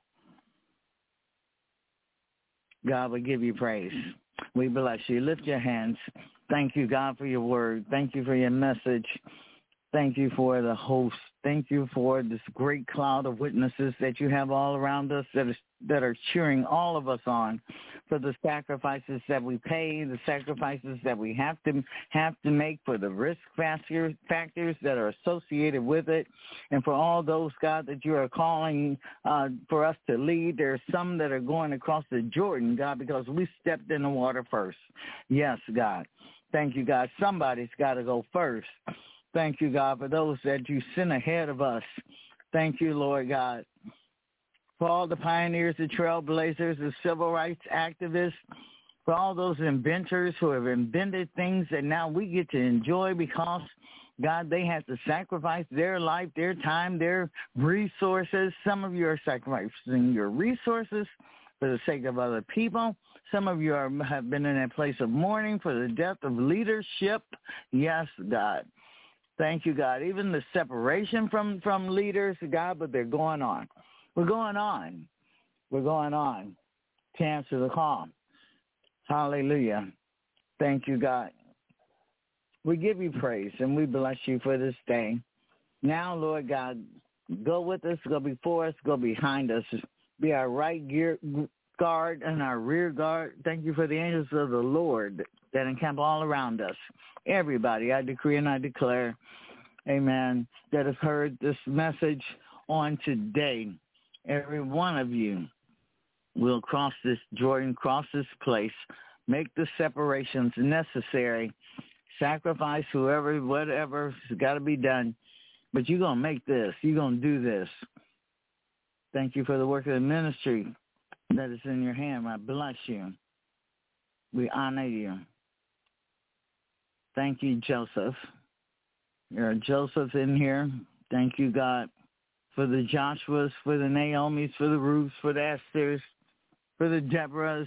E: God will give you praise. We bless you. Lift your hands. Thank you, God, for your word. Thank you for your message. Thank you for the host. Thank you for this great cloud of witnesses that you have all around us that are, that are cheering all of us on for the sacrifices that we pay, the sacrifices that we have to have to make for the risk factors, factors that are associated with it, and for all those, God, that you are calling uh, for us to lead. There are some that are going across the Jordan, God, because we stepped in the water first. Yes, God. Thank you, God. Somebody's got to go first. Thank you, God, for those that you sent ahead of us. Thank you, Lord God, for all the pioneers, the trailblazers, the civil rights activists, for all those inventors who have invented things that now we get to enjoy because, God, they had to sacrifice their life, their time, their resources. Some of you are sacrificing your resources for the sake of other people. Some of you are, have been in a place of mourning for the death of leadership. Yes, God. Thank you, God. Even the separation from, from leaders, God, but they're going on. We're going on. We're going on to answer the call. Hallelujah. Thank you, God. We give you praise, and we bless you for this day. Now, Lord God, go with us, go before us, go behind us. Be our right gear, guard and our rear guard. Thank you for the angels of the Lord that encamp all around us. Everybody, I decree and I declare, amen, that has heard this message on today, every one of you will cross this Jordan, cross this place, make the separations necessary, sacrifice whoever, whatever has got to be done, but you're going to make this. You're going to do this. Thank you for the work of the ministry that is in your hand. I bless you. We honor you. Thank you, Joseph. There are Josephs in here. Thank you, God, for the Joshuas, for the Naomis, for the Ruths, for the Esthers, for the Deborahs,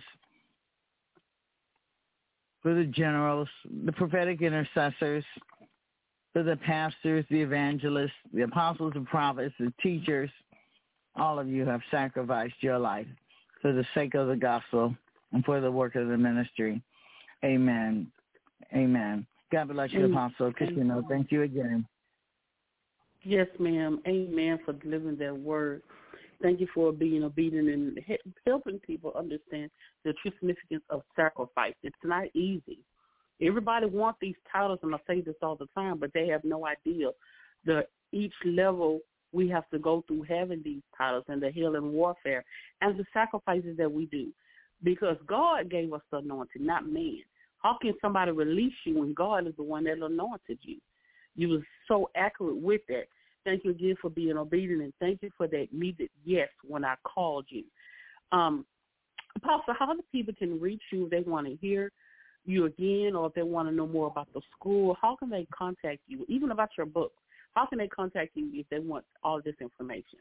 E: for the generals, the prophetic intercessors, for the pastors, the evangelists, the apostles and prophets, the teachers. All of you have sacrificed your life for the sake of the gospel and for the work of the ministry. Amen. Amen. God bless you, Apostle Kashima. Thank you again.
C: Yes, ma'am. Amen for delivering that word. Thank you for being obedient and helping people understand the true significance of sacrifice. It's not easy. Everybody wants these titles, and I say this all the time, but they have no idea the each level we have to go through having these titles and the hell and warfare and the sacrifices that we do. Because God gave us the anointing, not man. How can somebody release you when God is the one that anointed you? You were so accurate with that. Thank you again for being obedient, and thank you for that immediate yes when I called you. Um, Apostle, how do people can reach you if they want to hear you again, or if they want to know more about the school? How can they contact you, even about your book? How can they contact you if they want all this information?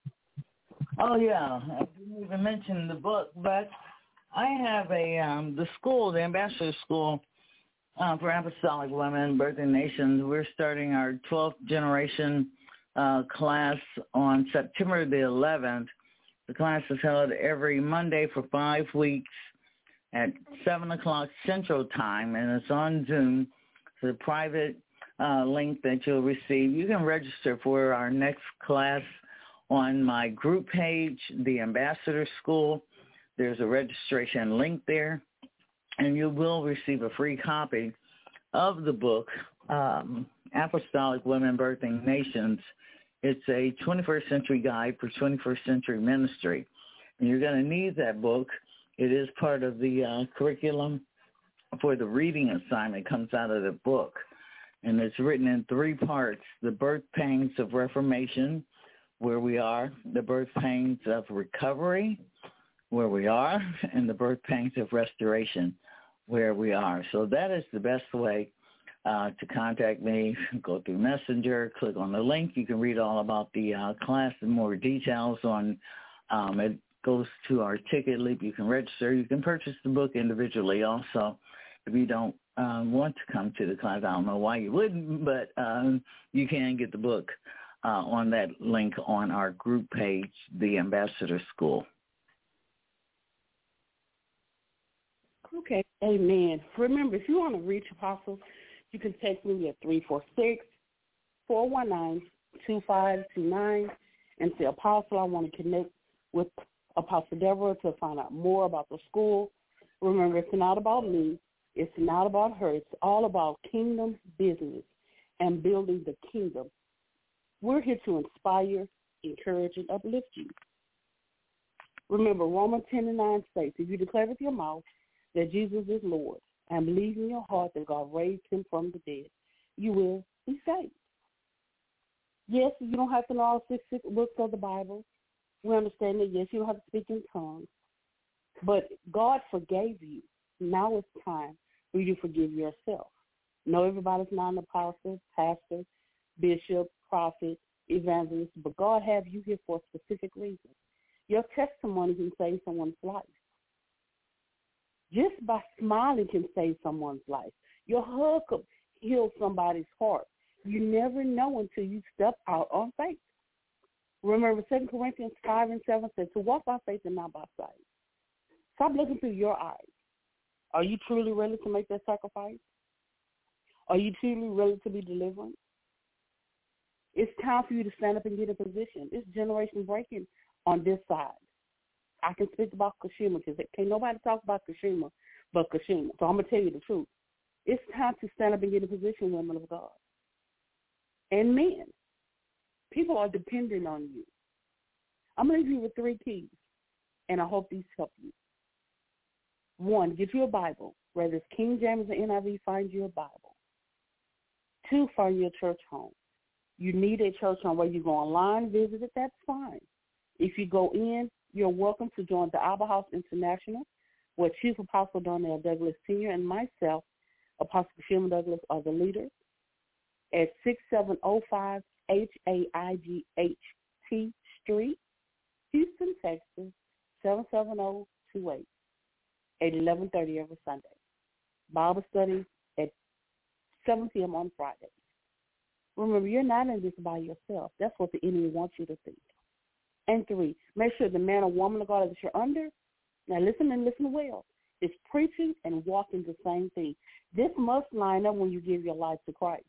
E: Oh, yeah. I didn't even mention the book, but I have a um, the school, the Ambassador School uh, for Apostolic Women, Birthing Nations. We're starting our twelfth generation uh, class on September the eleventh. The class is held every Monday for five weeks at seven o'clock Central Time, and it's on Zoom. It's a private uh, link that you'll receive. You can register for our next class on my group page, the Ambassador School. There's a registration link there, and you will receive a free copy of the book, um, Apostolic Women Birthing Nations. It's a twenty-first century guide for twenty-first century ministry, and you're going to need that book. It is part of the uh, curriculum for the reading assignment. It comes out of the book, and it's written in three parts: the birth pangs of reformation, where we are, the birth pangs of recovery, where we are, and the birth pangs of restoration, where we are. So that is the best way uh, to contact me. Go through Messenger, click on the link. You can read all about the uh, class and more details on um, it. Goes to our ticket link. You can register. You can purchase the book individually also. If you don't um, want to come to the class, I don't know why you wouldn't, but um, you can get the book uh, on that link on our group page, the Ambassador School.
C: Okay, amen. Remember, if you want to reach Apostle, you can text me at three four six, four one nine, two five two nine and say, Apostle, I want to connect with Apostle Deborah to find out more about the school. Remember, it's not about me. It's not about her. It's all about kingdom business and building the kingdom. We're here to inspire, encourage, and uplift you. Remember, Romans ten and nine states, if you declare with your mouth that Jesus is Lord and believe in your heart that God raised him from the dead, you will be saved. Yes, you don't have to know all six, six books of the Bible. We understand that, yes, you don't have to speak in tongues. But God forgave you. Now it's time for you to forgive yourself. No, everybody's not an apostle, pastor, bishop, prophet, evangelist, but God have you here for a specific reason. Your testimony can save someone's life. Just by smiling can save someone's life. Your hug could heal somebody's heart. You never know until you step out on faith. Remember, Second Corinthians five and seven says, to walk by faith and not by sight. Stop looking through your eyes. Are you truly ready to make that sacrifice? Are you truly ready to be delivered? It's time for you to stand up and get a position. It's generation breaking on this side. I can speak about Kashima because can't nobody talk about Kashima but Kashima. So I'm going to tell you the truth. It's time to stand up and get a position, women of God. And men. People are dependent on you. I'm going to leave you with three keys, and I hope these help you. One, get you a Bible. Whether it's King James or N I V, find you a Bible. Two, find your church home. You need a church home. Whether you go online, visit it, that's fine. If you go in, you're welcome to join the Alba House International, where Chief Apostle Darnell Douglas Senior and myself, Apostle Kashima Douglas, are the leaders, at six seven zero five H A I G H T Street, Houston, Texas, seven seven zero two eight, at eleven thirty every Sunday. Bible study at seven p.m. on Friday. Remember, you're not in this by yourself. That's what the enemy wants you to think. And three, make sure the man or woman of God that you're under, now listen and listen well, is preaching and walking the same thing. This must line up when you give your life to Christ.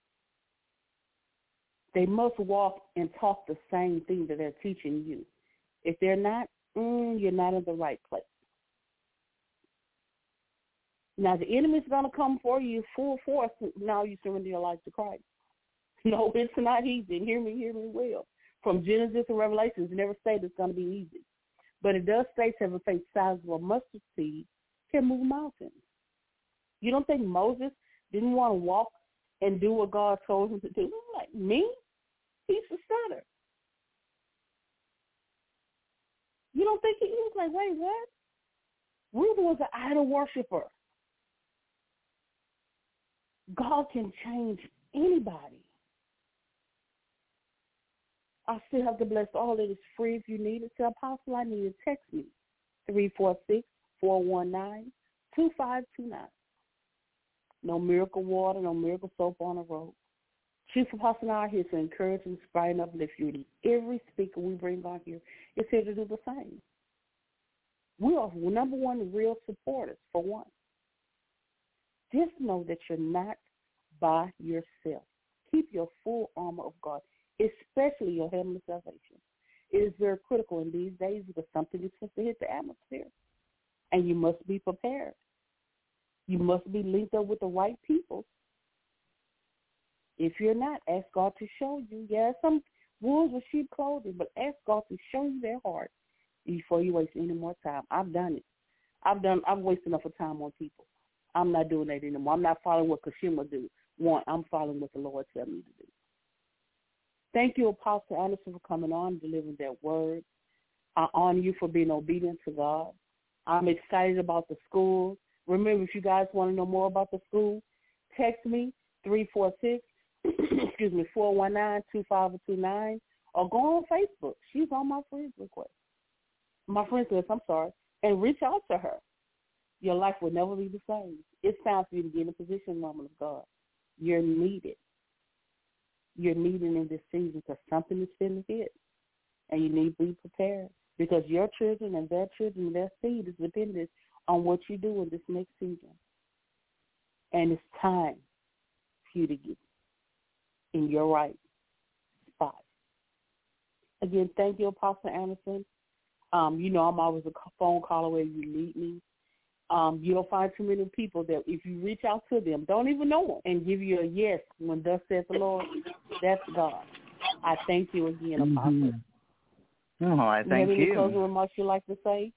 C: They must walk and talk the same thing that they're teaching you. If they're not, mm, you're not in the right place. Now, the enemy's going to come for you full force now you surrender your life to Christ. No, it's not easy. Hear me, hear me well. From Genesis to Revelations, it never stated it's going to be easy. But it does state having faith size of a mustard seed can move mountains. You don't think Moses didn't want to walk and do what God told him to do? Like, me? He's a stutter. You don't think he, he was like, wait, what? Ruth was an idol worshiper. God can change anybody. I still have to bless all that is free. If you need it, tell Apostle I need it. Text me, three four six, four one nine, two five two nine. No miracle water, no miracle soap on the road. Chief Apostle and I are here to encourage, inspire, and uplift you. Every speaker we bring on here is here to do the same. We are, number one, real supporters, for one. Just know that you're not by yourself. Keep your full armor of God, especially your heavenly salvation. It is very critical in these days because something is supposed to hit the atmosphere, and you must be prepared. You must be linked up with the right people. If you're not, ask God to show you. Yeah, some wolves with sheep clothing, but ask God to show you their heart before you waste any more time. I've done it. I've done. I've wasted enough of time on people. I'm not doing that anymore. I'm not following what Kashima do. One, I'm following what the Lord tell me to do. Thank you, Apostle Anderson, for coming on and delivering that word. I honor you for being obedient to God. I'm excited about the school. Remember, if you guys want to know more about the school, text me, three four six, excuse me, four one nine, two five two nine, or go on Facebook. She's on my friends request. My friends list, I'm sorry, and reach out to her. Your life will never be the same. It's time for you to get in a position, woman of God. You're needed. You're needed in this season because something is finna hit, and you need to be prepared because your children and their children and their seed is dependent on what you do in this next season. And it's time for you to get in your right spot. Again, thank you, Apostle Anderson. Um, you know I'm always a phone call away if you need me. Um, you don't find too many people that if you reach out to them, don't even know them, and give you a yes when thus says the Lord, that's God. I thank you again, Apostle.
E: Mm-hmm. Oh, I thank you.
C: Have any closing remarks you'd like to say?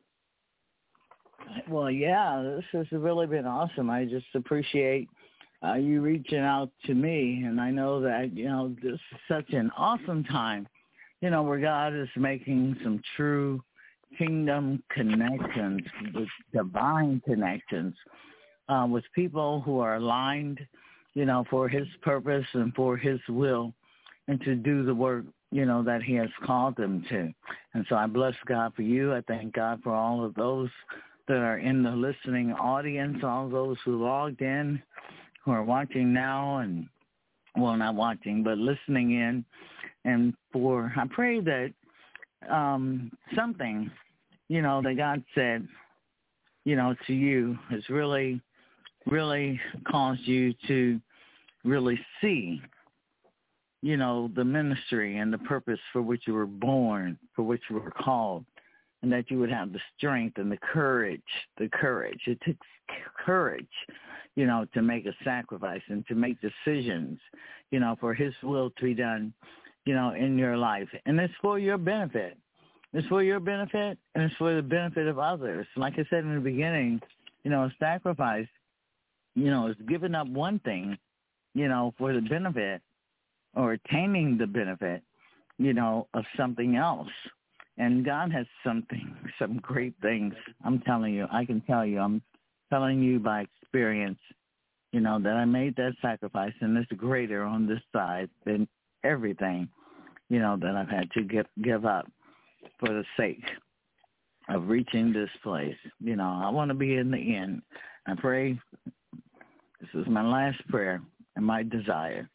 E: Well, yeah, this has really been awesome. I just appreciate uh, you reaching out to me, and I know that, you know, this is such an awesome time, you know, where God is making some true kingdom connections, with divine connections, uh, with people who are aligned, you know, for his purpose and for his will, and to do the work, you know, that he has called them to. And so I bless God for you. I thank God for all of those that are in the listening audience, all those who logged in, who are watching now, and, well, not watching, but listening in. And for, I pray that um, something, you know, that God said, you know, to you has really, really caused you to really see, you know, the ministry and the purpose for which you were born, for which you were called, and that you would have the strength and the courage, the courage. It takes courage, you know, to make a sacrifice and to make decisions, you know, for his will to be done, you know, in your life. And it's for your benefit. It's for your benefit, and it's for the benefit of others. Like I said in the beginning, you know, a sacrifice, you know, is giving up one thing, you know, for the benefit or attaining the benefit, you know, of something else. And God has something, some great things. I'm telling you, I can tell you, I'm telling you by experience, you know, that I made that sacrifice, and it's greater on this side than everything, you know, that I've had to give, give up for the sake of reaching this place. You know, I want to be in the end. I pray, this is my last prayer and my desire,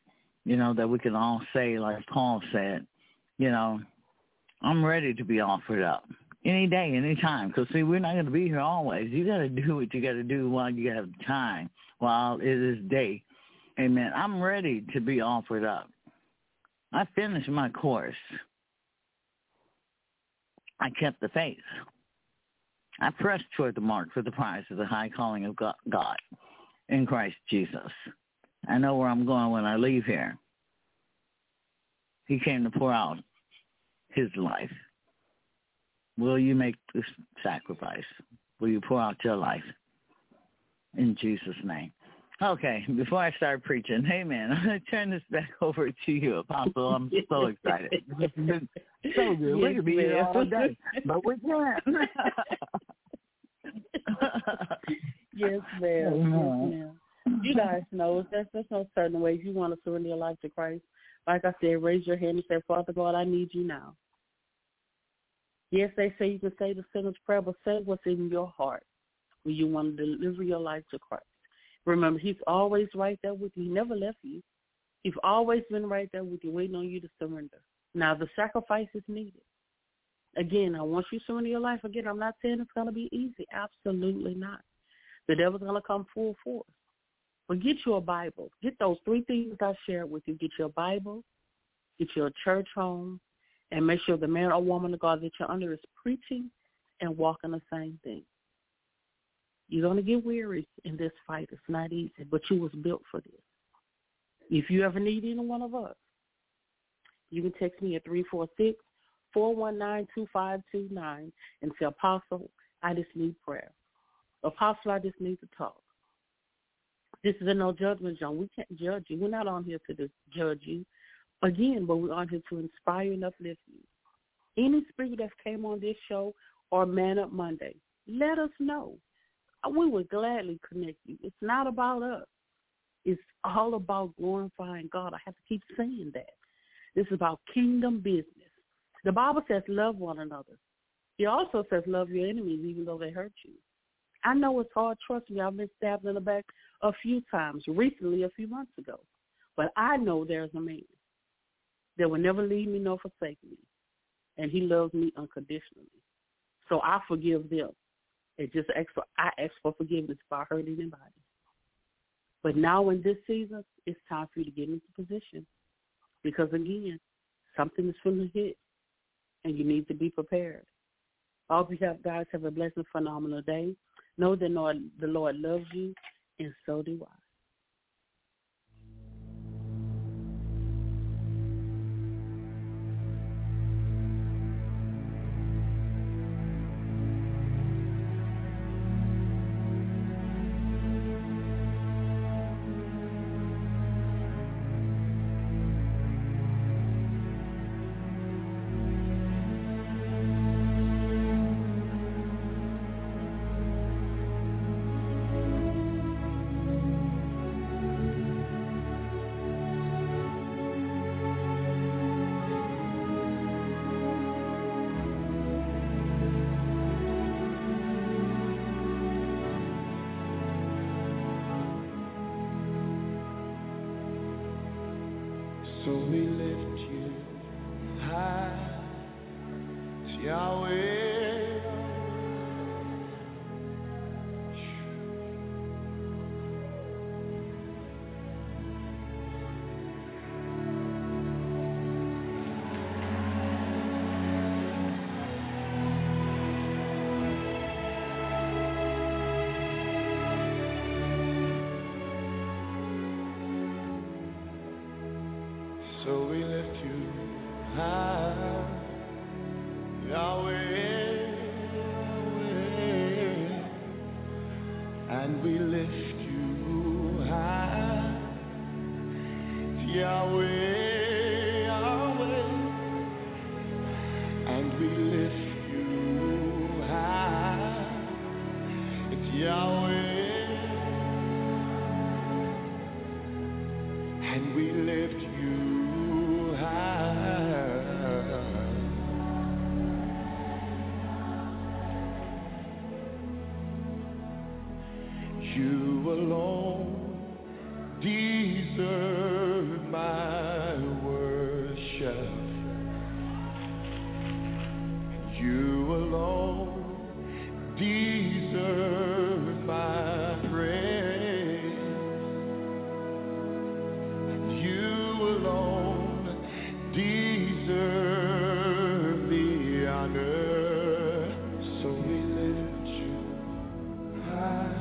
E: you know, that we can all say, like Paul said, you know, I'm ready to be offered up any day, any time. Because, see, we're not going to be here always. You got to do what you got to do while you have time, while it is day. Amen. I'm ready to be offered up. I finished my course. I kept the faith. I pressed toward the mark for the prize of the high calling of God in Christ Jesus. I know where I'm going when I leave here. He came to pour out his life. Will you make this sacrifice? Will you pour out your life? In Jesus' name. Okay, before I start preaching, hey, man, I'm going to turn this back over to you, Apostle. I'm so excited. This has been so good.
C: Yes,
E: we could be here all day, but we can't.
C: Yes, ma'am. Yes, ma'am. You guys know there's, there's no certain way. If you want to surrender your life to Christ, like I said, raise your hand and say, Father God, I need you now. Yes, they say you can say the sinner's prayer, but say what's in your heart when you want to deliver your life to Christ. Remember, he's always right there with you. He never left you. He's always been right there with you, waiting on you to surrender. Now, the sacrifice is needed. Again, I want you to surrender your life. Again, I'm not saying it's going to be easy. Absolutely not. The devil's going to come full force. But get you a Bible. Get those three things I shared with you. Get your Bible, get your church home, and make sure the man or woman of God that you're under is preaching and walking the same thing. You're going to get weary in this fight. It's not easy, but you was built for this. If you ever need any one of us, you can text me at three four six, four one nine, two five two nine and say, Apostle, I just need prayer. Apostle, I just need to talk. This is a no judgment zone. We can't judge you. We're not on here to just judge you. Again, but we're on here to inspire and uplift you. Any speaker that came on this show or Man Up Monday, let us know. We would gladly connect you. It's not about us. It's all about glorifying God. I have to keep saying that. This is about kingdom business. The Bible says love one another. It also says love your enemies even though they hurt you. I know it's hard. Trust me, I've been stabbed in the back a few times, recently a few months ago. But I know there's a man that will never leave me nor forsake me, and he loves me unconditionally. So I forgive them. It just ask for, I ask for forgiveness if I hurt anybody. But now in this season, it's time for you to get into position. Because, again, something is going to hit, and you need to be prepared. I hope you have, guys have a blessed, phenomenal day. Know that Lord, the Lord loves you, and so do I.
F: So we lift you high, Yahweh. So we lift you high, Yahweh, and we lift you high, Yahweh, Yahweh, and we lift you high, it's Yahweh, and we lift you. You alone deserve my worship. You alone deserve my praise. You alone deserve the honor. So we lift you high.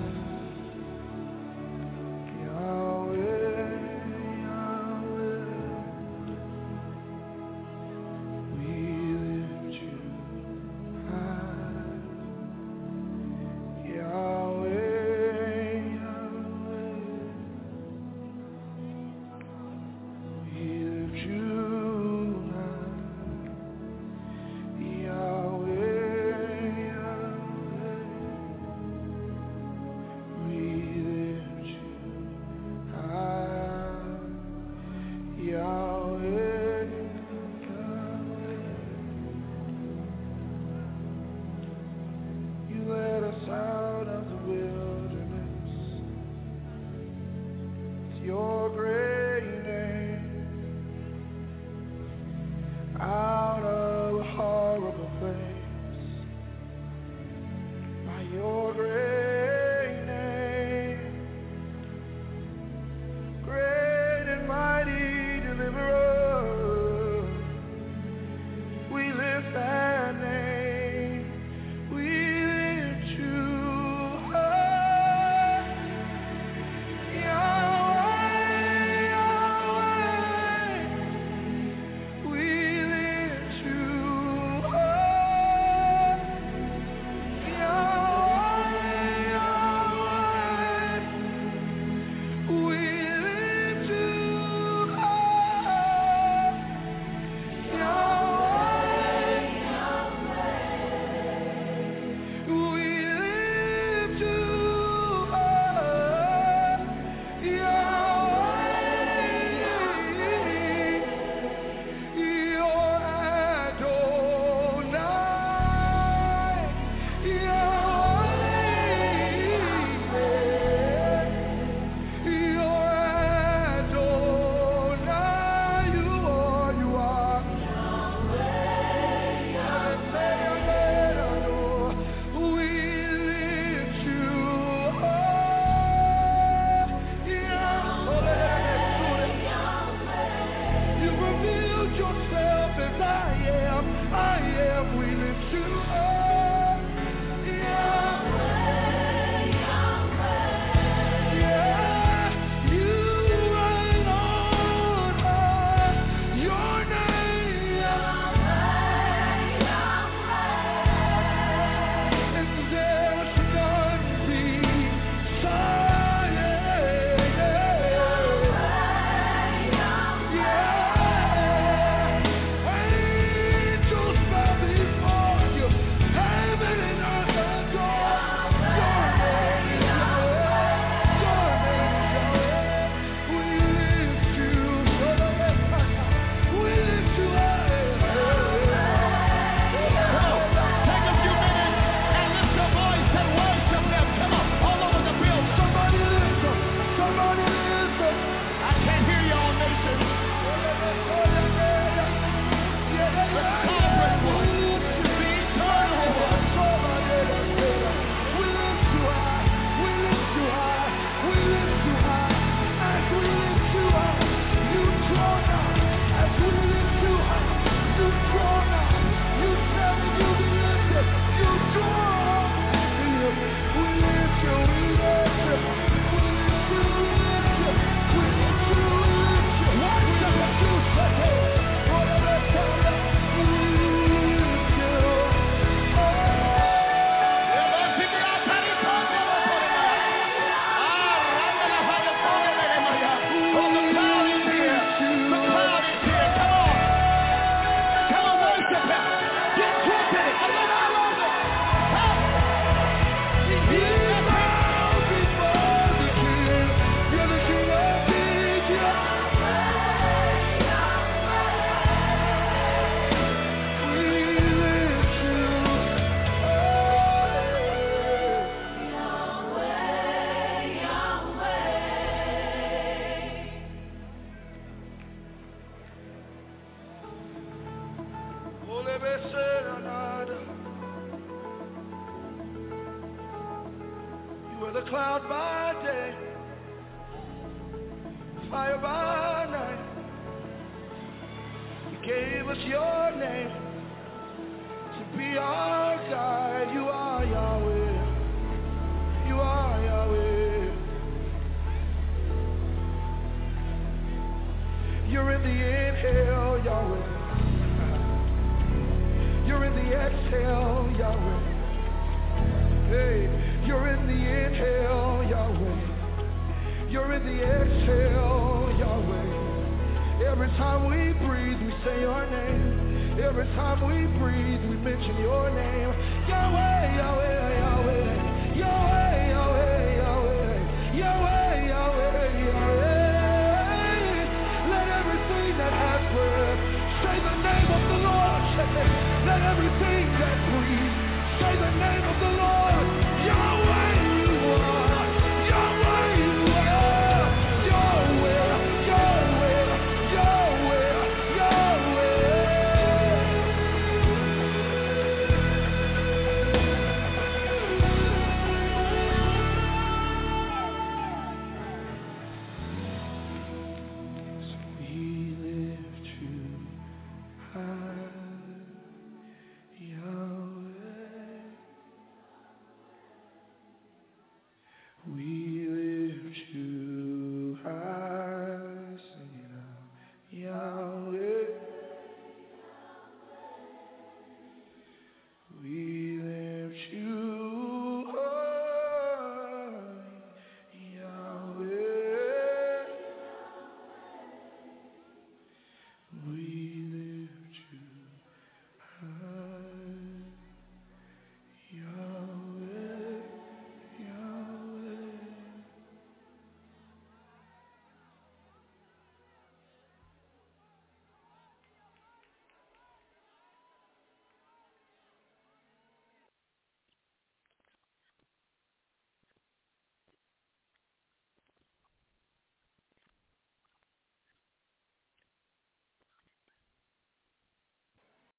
F: were the cloud by day, fire by night. You gave us your name to be our guide. You are Yahweh. You are Yahweh. You're in the inhale, Yahweh. You're in the exhale, Yahweh. Hey, you're in the inhale, Yahweh. You're in the exhale, Yahweh. Every time we breathe, we say your name. Every time we breathe, we mention your name. Yahweh, Yahweh, Yahweh. Yahweh, Yahweh, Yahweh. Yahweh, Yahweh, Yahweh. Let everything that has breath say the name of the Lord. Let everything that breathes say the name of the Lord. Yahweh, you are. Yahweh, you are. Yahweh, Yahweh, Yahweh, Yahweh. So we lift you high, Yahweh. We